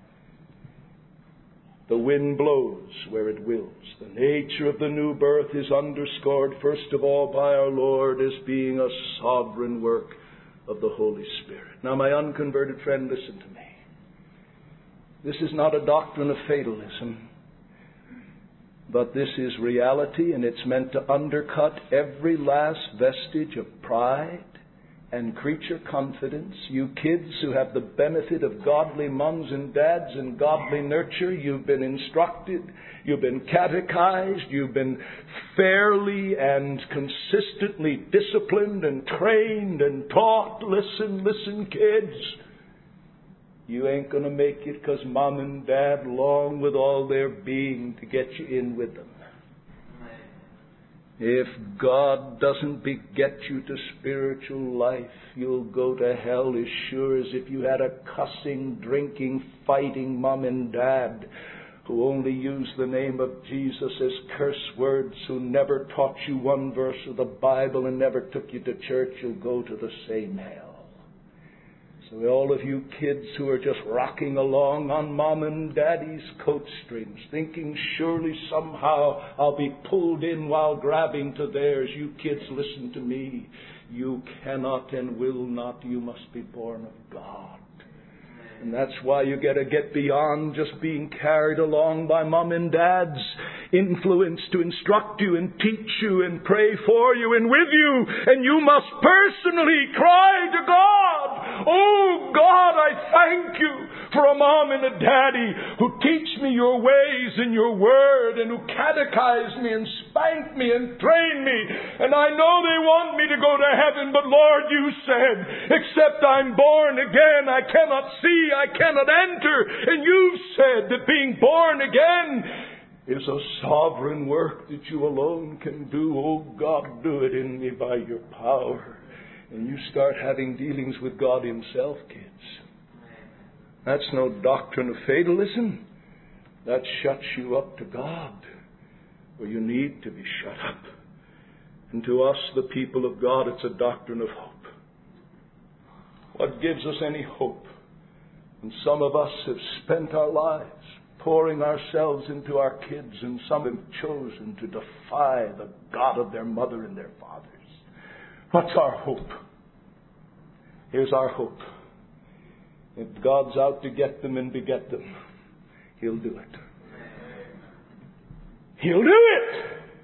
Speaker 1: The wind blows where it wills. The nature of the new birth is underscored, first of all, by our Lord as being a sovereign work of the Holy Spirit. Now, my unconverted friend, listen to me. This is not a doctrine of fatalism, but this is reality, and it's meant to undercut every last vestige of pride and creature confidence. You kids who have the benefit of godly mums and dads and godly nurture, you've been instructed, you've been catechized, you've been fairly and consistently disciplined and trained and taught. Listen, kids. You ain't going to make it because mom and dad long with all their being to get you in with them. If God doesn't beget you to spiritual life, you'll go to hell as sure as if you had a cussing, drinking, fighting mom and dad who only used the name of Jesus as curse words, who never taught you one verse of the Bible and never took you to church. You'll go to the same hell. So all of you kids who are just rocking along on mom and daddy's coat strings, thinking surely somehow I'll be pulled in while grabbing to theirs, you kids, listen to me. You cannot and will not. You must be born of God. And that's why you got to get beyond just being carried along by mom and dad's influence to instruct you and teach you and pray for you and with you. And you must personally cry to God, "Oh God, I thank you for a mom and a daddy who teach me your ways and your word and who catechize me and spank me and train me. And I know they want me to go to heaven, but Lord, you said, except I'm born again, I cannot see, I cannot enter. And you've said that being born again is a sovereign work that you alone can do. Oh God, do it in me by your power." And you start having dealings with God Himself, kids. That's no doctrine of fatalism. That shuts you up to God, where you need to be shut up. And to us, the people of God, it's a doctrine of hope. What gives us any hope? And some of us have spent our lives pouring ourselves into our kids, and some have chosen to defy the God of their mother and their fathers. What's our hope? Here's our hope. If God's out to get them and beget them, He'll do it. He'll do it!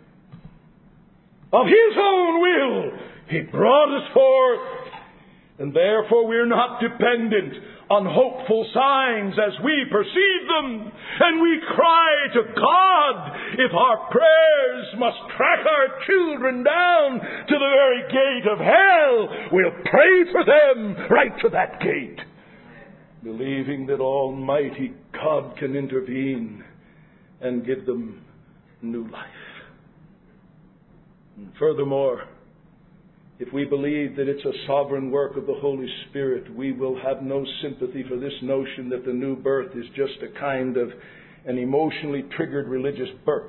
Speaker 1: Of His own will, He brought us forth. And therefore we're not dependent on hopeful signs as we perceive them. And we cry to God, if our prayers must track our children down to the very gate of hell, we'll pray for them right to that gate, believing that Almighty God can intervene and give them new life. And furthermore, if we believe that it's a sovereign work of the Holy Spirit, we will have no sympathy for this notion that the new birth is just a kind of an emotionally triggered religious burp.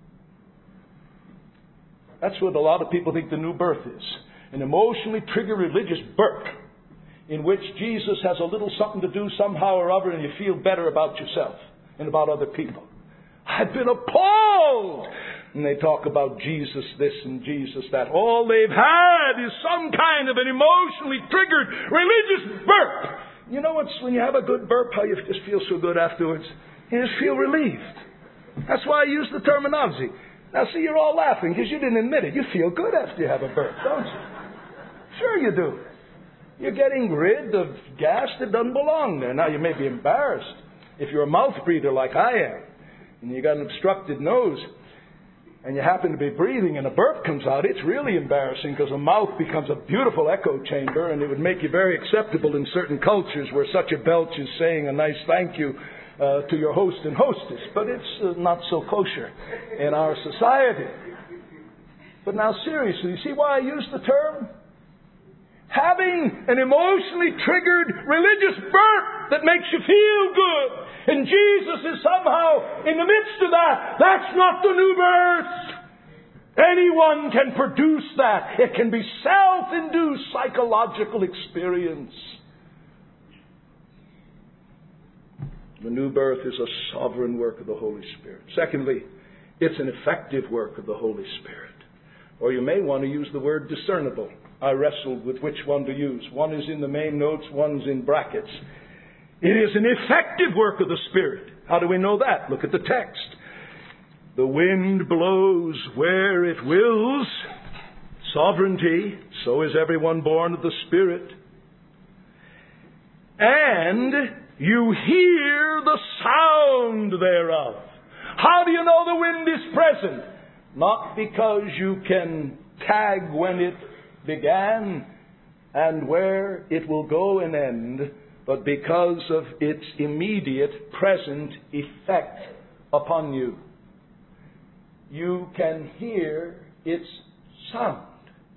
Speaker 1: That's what a lot of people think the new birth is. An emotionally triggered religious burp in which Jesus has a little something to do somehow or other and you feel better about yourself. and about other people. I've been appalled. And they talk about Jesus this and Jesus that. All they've had is some kind of an emotionally triggered religious burp. You know what's when you have a good burp, how you just feel so good afterwards? You just feel relieved. That's why I use the terminology. Now see, you're all laughing because you didn't admit it. You feel good after you have a burp, don't you? Sure you do. You're getting rid of gas that doesn't belong there. Now you may be embarrassed if you're a mouth breather like I am, and you got an obstructed nose, and you happen to be breathing and a burp comes out. It's really embarrassing because a mouth becomes a beautiful echo chamber, and it would make you very acceptable in certain cultures where such a belch is saying a nice thank you to your host and hostess. But it's not so kosher in our society. But now seriously, you see why I use the term? Having an emotionally triggered religious burp that makes you feel good. And Jesus is somehow in the midst of that. That's not the new birth. Anyone can produce that. It can be self-induced psychological experience. The new birth is a sovereign work of the Holy Spirit. Secondly, it's an effective work of the Holy Spirit. Or you may want to use the word discernible. I wrestled with which one to use. One is in the main notes, one's in brackets. It is an effective work of the Spirit. How do we know that? Look at the text. The wind blows where it wills. Sovereignty. So is everyone born of the Spirit. And you hear the sound thereof. How do you know the wind is present? Not because you can tag when it began and where it will go and end, but because of its immediate present effect upon you. You can hear its sound.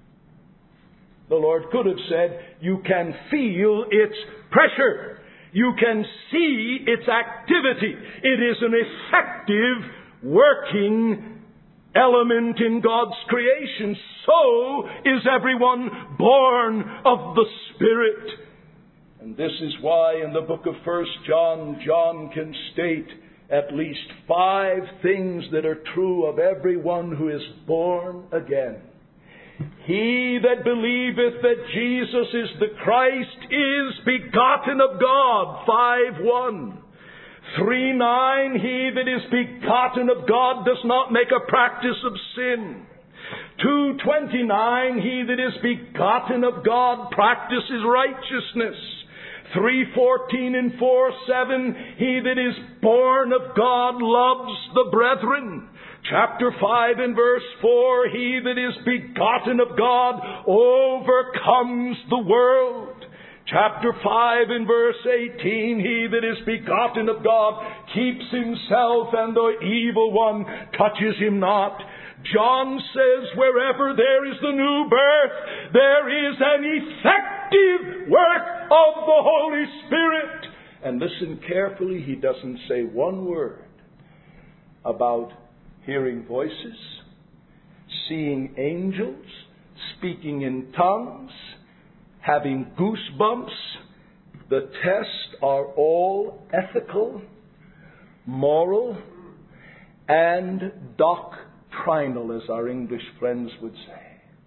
Speaker 1: The Lord could have said, you can feel its pressure. You can see its activity. It is an effective working element in God's creation. So is everyone born of the Spirit. And this is why in the book of 1 John, John can state at least 5 things that are true of everyone who is born again. He that believeth that Jesus is the Christ is begotten of God. 5:1. 3:9, he that is begotten of God does not make a practice of sin. 2:29, he that is begotten of God practices righteousness. 3:14 and 4:7, he that is born of God loves the brethren. Chapter 5 and verse 4, he that is begotten of God overcomes the world. Chapter 5 and verse 18, he that is begotten of God keeps himself, and the evil one touches him not. John says wherever there is the new birth, there is an effective work of the Holy Spirit. And listen carefully, he doesn't say one word about hearing voices, seeing angels, speaking in tongues, having goosebumps. The tests are all ethical, moral, and doctrinal, as our English friends would say.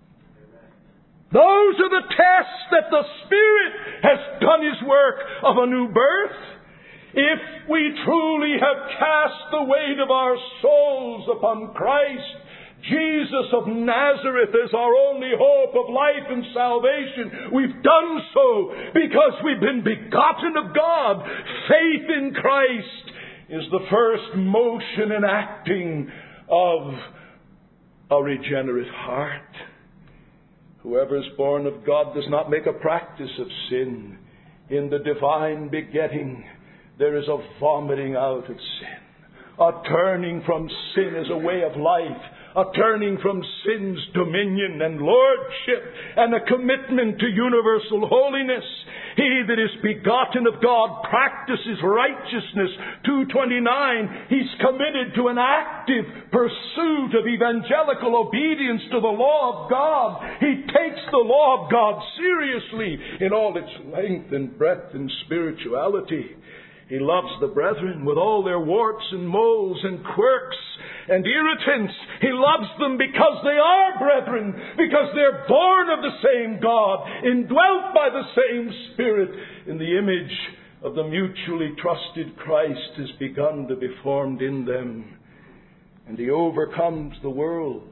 Speaker 1: Those are the tests that the Spirit has done His work of a new birth. If we truly have cast the weight of our souls upon Christ, Jesus of Nazareth, as our only hope of life and salvation, we've done so because we've been begotten of God. Faith in Christ is the first motion and acting of a regenerate heart. Whoever is born of God does not make a practice of sin. In the divine begetting, there is a vomiting out of sin, a turning from sin as a way of life, a turning from sin's dominion and lordship, and a commitment to universal holiness. He that is begotten of God practices righteousness. 2:29, he's committed to an active pursuit of evangelical obedience to the law of God. He takes the law of God seriously in all its length and breadth and spirituality. He loves the brethren with all their warts and moles and quirks and irritants. He loves them because they are brethren, because they're born of the same God, indwelt by the same Spirit, in the image of the mutually trusted Christ has begun to be formed in them. And He overcomes the world.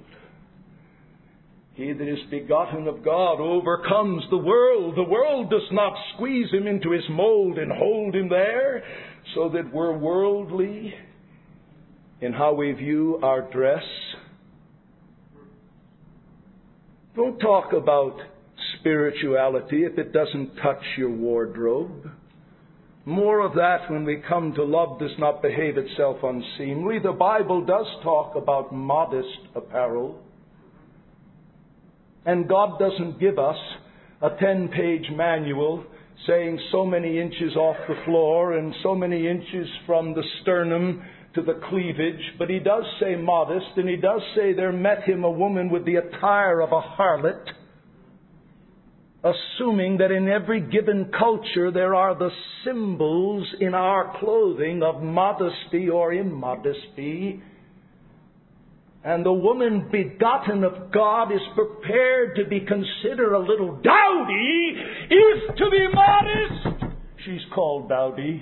Speaker 1: He that is begotten of God overcomes the world. The world does not squeeze Him into His mold and hold Him there, so that we're worldly in how we view our dress. Don't talk about spirituality if it doesn't touch your wardrobe. More of that when we come to love does not behave itself unseemly. The Bible does talk about modest apparel. And God doesn't give us a 10-page manual saying so many inches off the floor and so many inches from the sternum to the cleavage. But He does say modest, and He does say there met Him a woman with the attire of a harlot, assuming that in every given culture there are the symbols in our clothing of modesty or immodesty. And the woman begotten of God is prepared to be considered a little dowdy if to be modest she's called dowdy.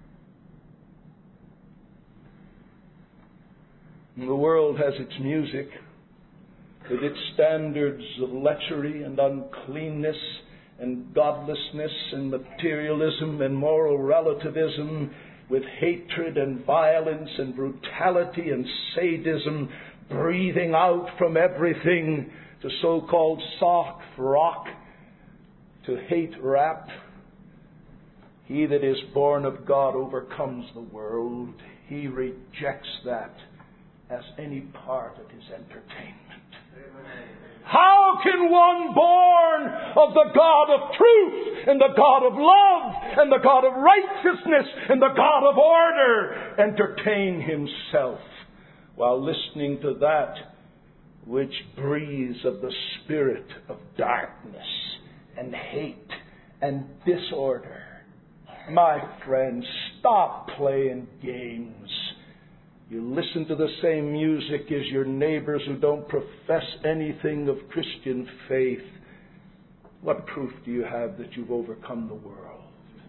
Speaker 1: And the world has its music with its standards of lechery and uncleanness and godlessness and materialism and moral relativism, with hatred and violence and brutality and sadism breathing out from everything, to so-called soft rock, to hate rap. He that is born of God overcomes the world. He rejects that as any part of his entertainment. Amen. How can one born of the God of truth and the God of love and the God of righteousness and the God of order entertain himself while listening to that which breathes of the spirit of darkness and hate and disorder? My friends, stop playing games. You listen to the same music as your neighbors who don't profess anything of Christian faith. What proof do you have that you've overcome the world?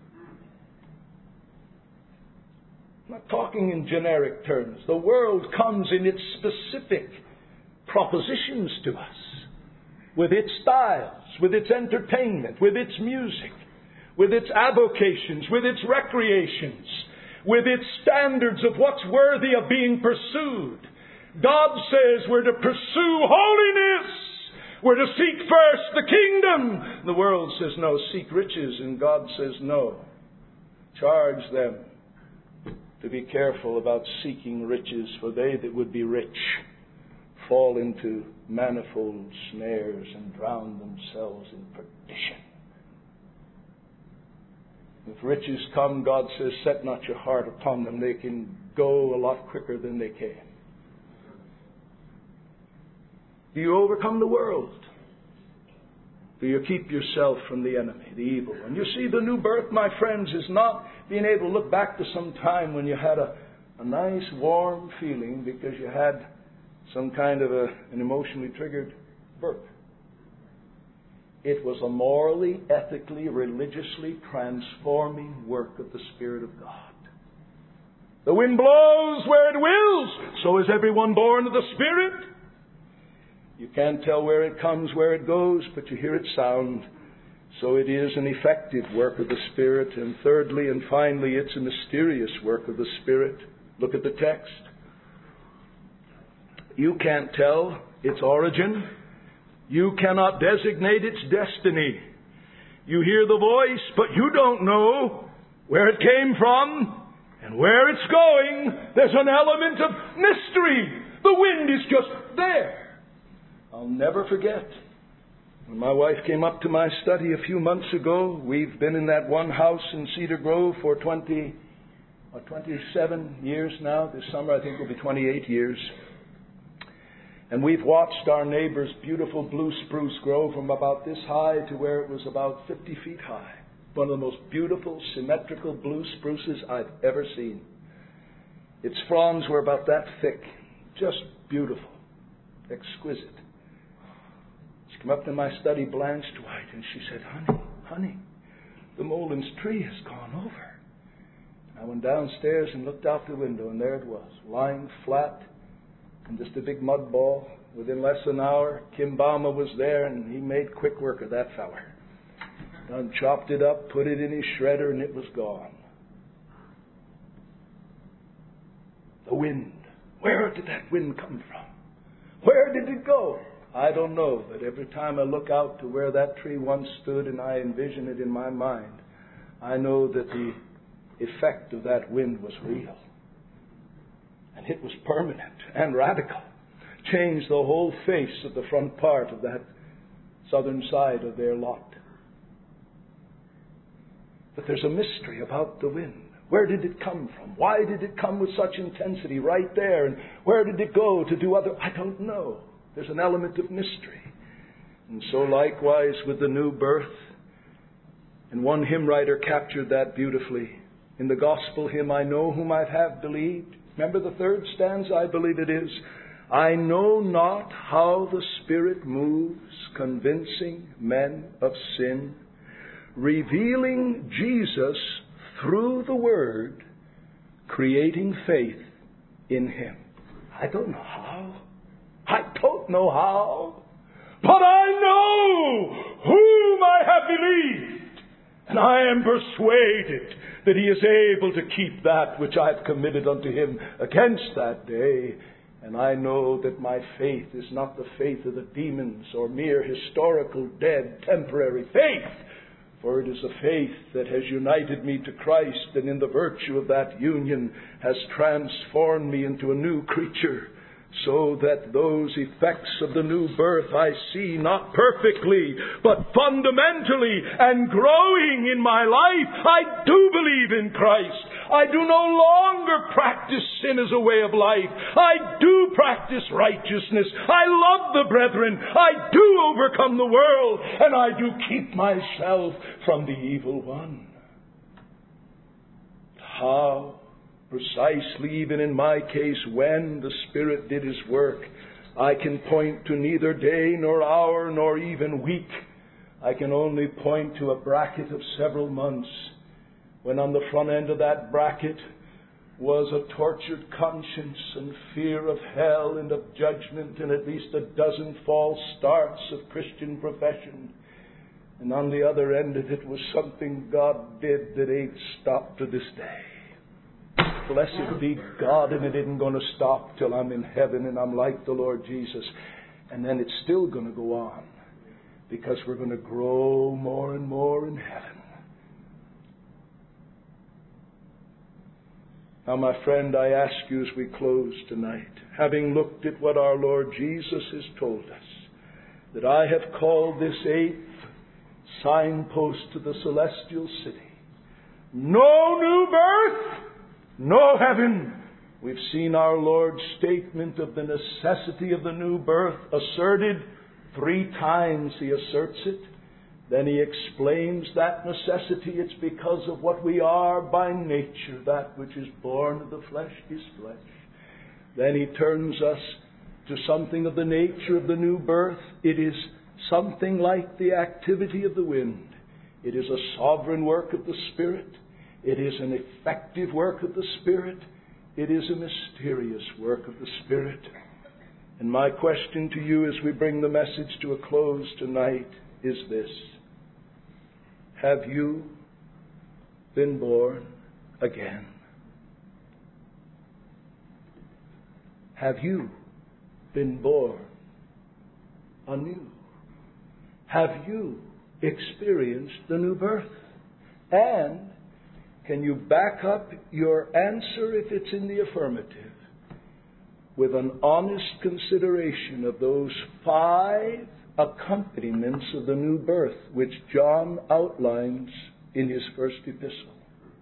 Speaker 1: I'm not talking in generic terms. The world comes in its specific propositions to us, with its styles, with its entertainment, with its music, with its avocations, with its recreations, with its standards of what's worthy of being pursued. God says we're to pursue holiness. We're to seek first the kingdom. The world says no, seek riches. And God says no. Charge them to be careful about seeking riches, for they that would be rich fall into manifold snares and drown themselves in perdition. If riches come, God says, set not your heart upon them. They can go a lot quicker than they came. Do you overcome the world? Do you keep yourself from the enemy, the evil one? You see, the new birth, my friends, is not being able to look back to some time when you had a nice, warm feeling because you had some kind of an emotionally triggered birth. It was a morally, ethically, religiously transforming work of the Spirit of God. The wind blows where it wills. So is everyone born of the Spirit. You can't tell where it comes, where it goes, but you hear it sound. So it is an effective work of the Spirit. And thirdly and finally, it's a mysterious work of the Spirit. Look at the text. You can't tell its origin. You cannot designate its destiny. You hear the voice, but you don't know where it came from and where it's going. There's an element of mystery. The wind is just there. I'll never forget when my wife came up to my study a few months ago. We've been in that one house in Cedar Grove for 27 years now. This summer I think will be 28 years. And we've watched our neighbor's beautiful blue spruce grow from about this high to where it was about 50 feet high. One of the most beautiful, symmetrical blue spruces I've ever seen. Its fronds were about that thick. Just beautiful. Exquisite. She came up to my study, blanched white, and she said, Honey, the Molin's tree has gone over. I went downstairs and looked out the window, and there it was, lying flat and just a big mud ball. Within less than an hour, Kim Baumer was there, and he made quick work of that feller. Done chopped it up, put it in his shredder, and it was gone. The wind. Where did that wind come from? Where did it go? I don't know, but every time I look out to where that tree once stood and I envision it in my mind, I know that the effect of that wind was real. And it was permanent and radical. Changed the whole face of the front part of that southern side of their lot. But there's a mystery about the wind. Where did it come from? Why did it come with such intensity right there? And where did it go to do other? I don't know. There's an element of mystery. And so likewise with the new birth. And one hymn writer captured that beautifully. In the gospel hymn, I know whom I have believed. Remember the third stanza, I believe it is. I know not how the Spirit moves, convincing men of sin, revealing Jesus through the Word, creating faith in Him. I don't know how. But I know whom I have believed. And I am persuaded that He is able to keep that which I have committed unto Him against that day. And I know that my faith is not the faith of the demons or mere historical, dead, temporary faith. For it is a faith that has united me to Christ, and in the virtue of that union has transformed me into a new creature, so that those effects of the new birth I see not perfectly, but fundamentally and growing in my life. I do believe in Christ. I do no longer practice sin as a way of life. I do practice righteousness. I love the brethren. I do overcome the world. And I do keep myself from the evil one. How? Precisely, even in my case, when the Spirit did His work, I can point to neither day nor hour nor even week. I can only point to a bracket of several months, when on the front end of that bracket was a tortured conscience and fear of hell and of judgment and at least a dozen false starts of Christian profession. And on the other end of it was something God did that ain't stopped to this day. Blessed be God, and it isn't going to stop till I'm in heaven and I'm like the Lord Jesus. And then it's still going to go on, because we're going to grow more and more in heaven. Now, my friend, I ask you as we close tonight, having looked at what our Lord Jesus has told us, that I have called this 8th signpost to the celestial city, no new birth, no heaven. We've seen our Lord's statement of the necessity of the new birth asserted 3 times. He asserts it. Then He explains that necessity. It's because of what we are by nature. That which is born of the flesh is flesh. Then He turns us to something of the nature of the new birth. It is something like the activity of the wind. It is a sovereign work of the Spirit. It is an effective work of the Spirit. It is a mysterious work of the Spirit. And my question to you as we bring the message to a close tonight is this: have you been born again? Have you been born anew? Have you experienced the new birth? And can you back up your answer, if it's in the affirmative, with an honest consideration of those 5 accompaniments of the new birth which John outlines in his first epistle?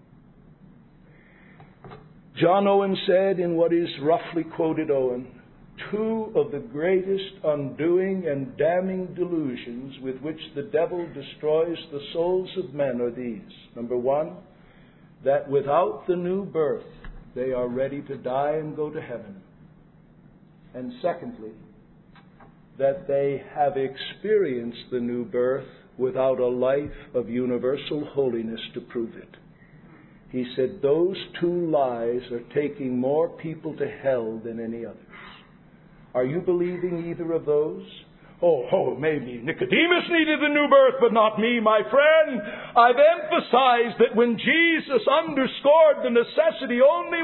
Speaker 1: John Owen said, in what is roughly quoted Owen, two of the greatest undoing and damning delusions with which the devil destroys the souls of men are these. Number one, that without the new birth, they are ready to die and go to heaven. And secondly, that they have experienced the new birth without a life of universal holiness to prove it. He said those two lies are taking more people to hell than any others. Are you believing either of those? Oh, maybe Nicodemus needed the new birth, but not me, my friend. I've emphasized that when Jesus underscored the necessity only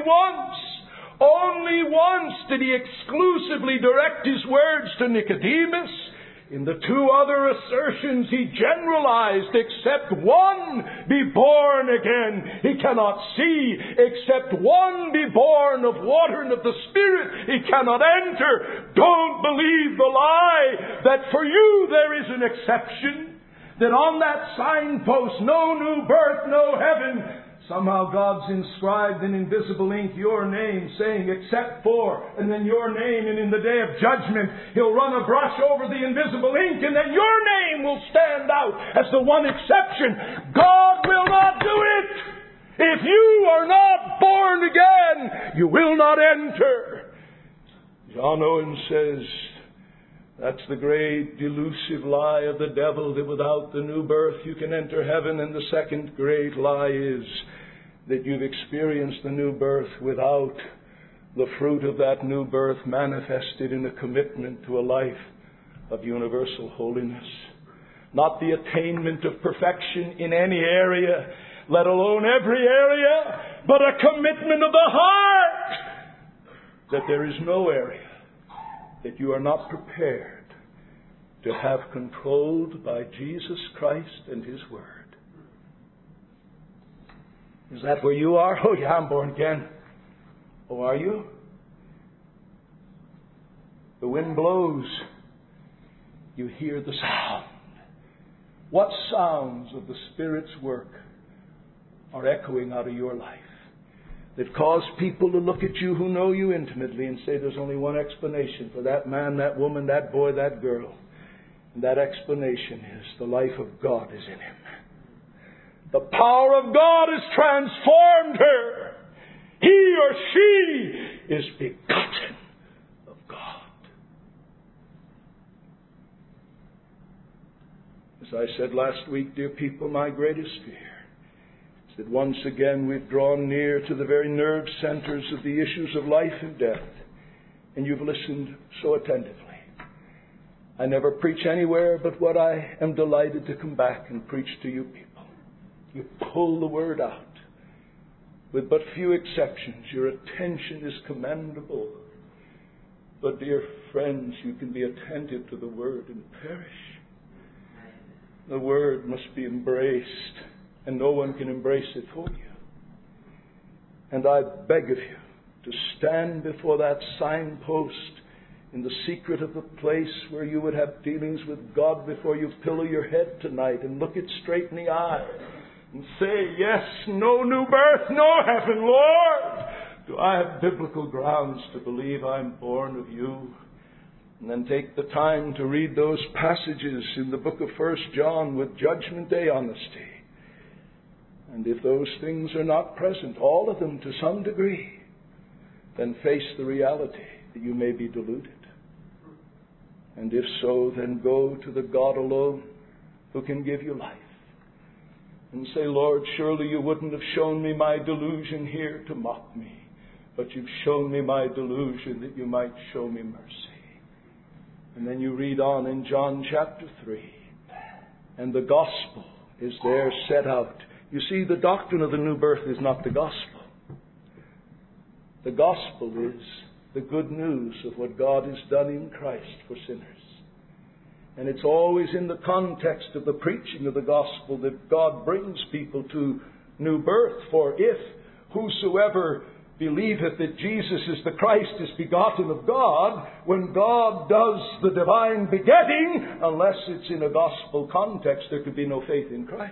Speaker 1: once did he exclusively direct his words to Nicodemus. In the two other assertions he generalized, except one be born again, he cannot see. Except one be born of water and of the Spirit, he cannot enter. Don't believe the lie that for you there is an exception. That on that signpost, no new birth, no heaven, somehow God's inscribed in invisible ink your name, saying except for, and then your name, and in the day of judgment He'll run a brush over the invisible ink, and then your name will stand out as the one exception. God will not do it. If you are not born again, you will not enter. John Owen says, that's the great delusive lie of the devil, that without the new birth you can enter heaven. And the second great lie is that you've experienced the new birth without the fruit of that new birth manifested in a commitment to a life of universal holiness. Not the attainment of perfection in any area, let alone every area, but a commitment of the heart that there is no area that you are not prepared to have controlled by Jesus Christ and His Word. Is that where you are? Oh yeah, I'm born again. Oh, are you? The wind blows. You hear the sound. What sounds of the Spirit's work are echoing out of your life that cause people to look at you who know you intimately and say there's only one explanation for that man, that woman, that boy, that girl. And that explanation is the life of God is in him. The power of God has transformed her. He or she is begotten of God. As I said last week, dear people, my greatest fear that once again we've drawn near to the very nerve centers of the issues of life and death, and you've listened so attentively. I never preach anywhere but what I am delighted to come back and preach to you people. You pull the Word out. With but few exceptions, your attention is commendable. But dear friends, you can be attentive to the Word and perish. The Word must be embraced, and no one can embrace it for you. And I beg of you to stand before that signpost in the secret of the place where you would have dealings with God before you pillow your head tonight, and look it straight in the eye and say, yes, no new birth, no heaven, Lord. Do I have biblical grounds to believe I'm born of you? And then take the time to read those passages in the book of 1 John with Judgment Day honesty. And if those things are not present, all of them to some degree, then face the reality that you may be deluded. And if so, then go to the God alone who can give you life. And say, Lord, surely you wouldn't have shown me my delusion here to mock me, but you've shown me my delusion that you might show me mercy. And then you read on in John chapter 3, and the gospel is there set out. You see, the doctrine of the new birth is not the gospel. The gospel is the good news of what God has done in Christ for sinners. And it's always in the context of the preaching of the gospel that God brings people to new birth. For if whosoever believeth that Jesus is the Christ is begotten of God, when God does the divine begetting, unless it's in a gospel context, there could be no faith in Christ.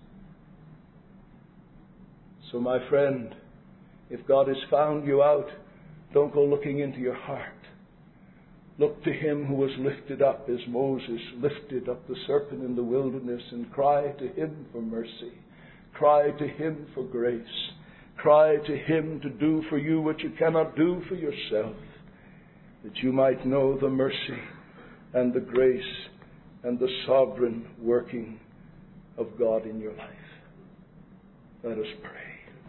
Speaker 1: So my friend, if God has found you out, don't go looking into your heart. Look to him who was lifted up as Moses lifted up the serpent in the wilderness, and cry to him for mercy. Cry to him for grace. Cry to him to do for you what you cannot do for yourself, that you might know the mercy and the grace and the sovereign working of God in your life. Let us pray.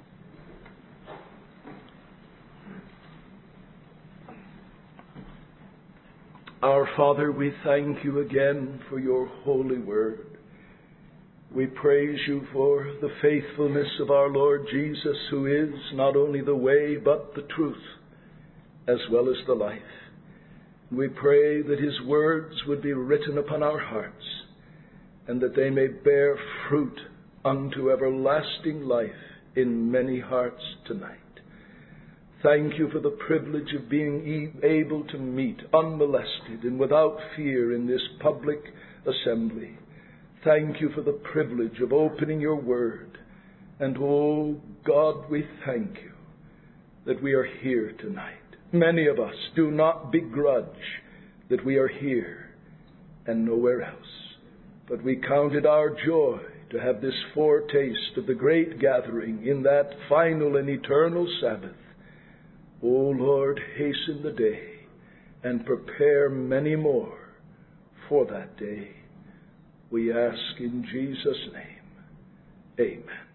Speaker 1: Our Father, we thank you again for your holy word. We praise you for the faithfulness of our Lord Jesus, who is not only the way but the truth, as well as the life. We pray that his words would be written upon our hearts, and that they may bear fruit unto everlasting life in many hearts tonight. Thank you for the privilege of being able to meet unmolested and without fear in this public assembly. Thank you for the privilege of opening your word. And oh God, we thank you that we are here tonight. Many of us do not begrudge that we are here and nowhere else. But we count it our joy to have this foretaste of the great gathering in that final and eternal Sabbath. O Lord, hasten the day and prepare many more for that day. We ask in Jesus' name. Amen.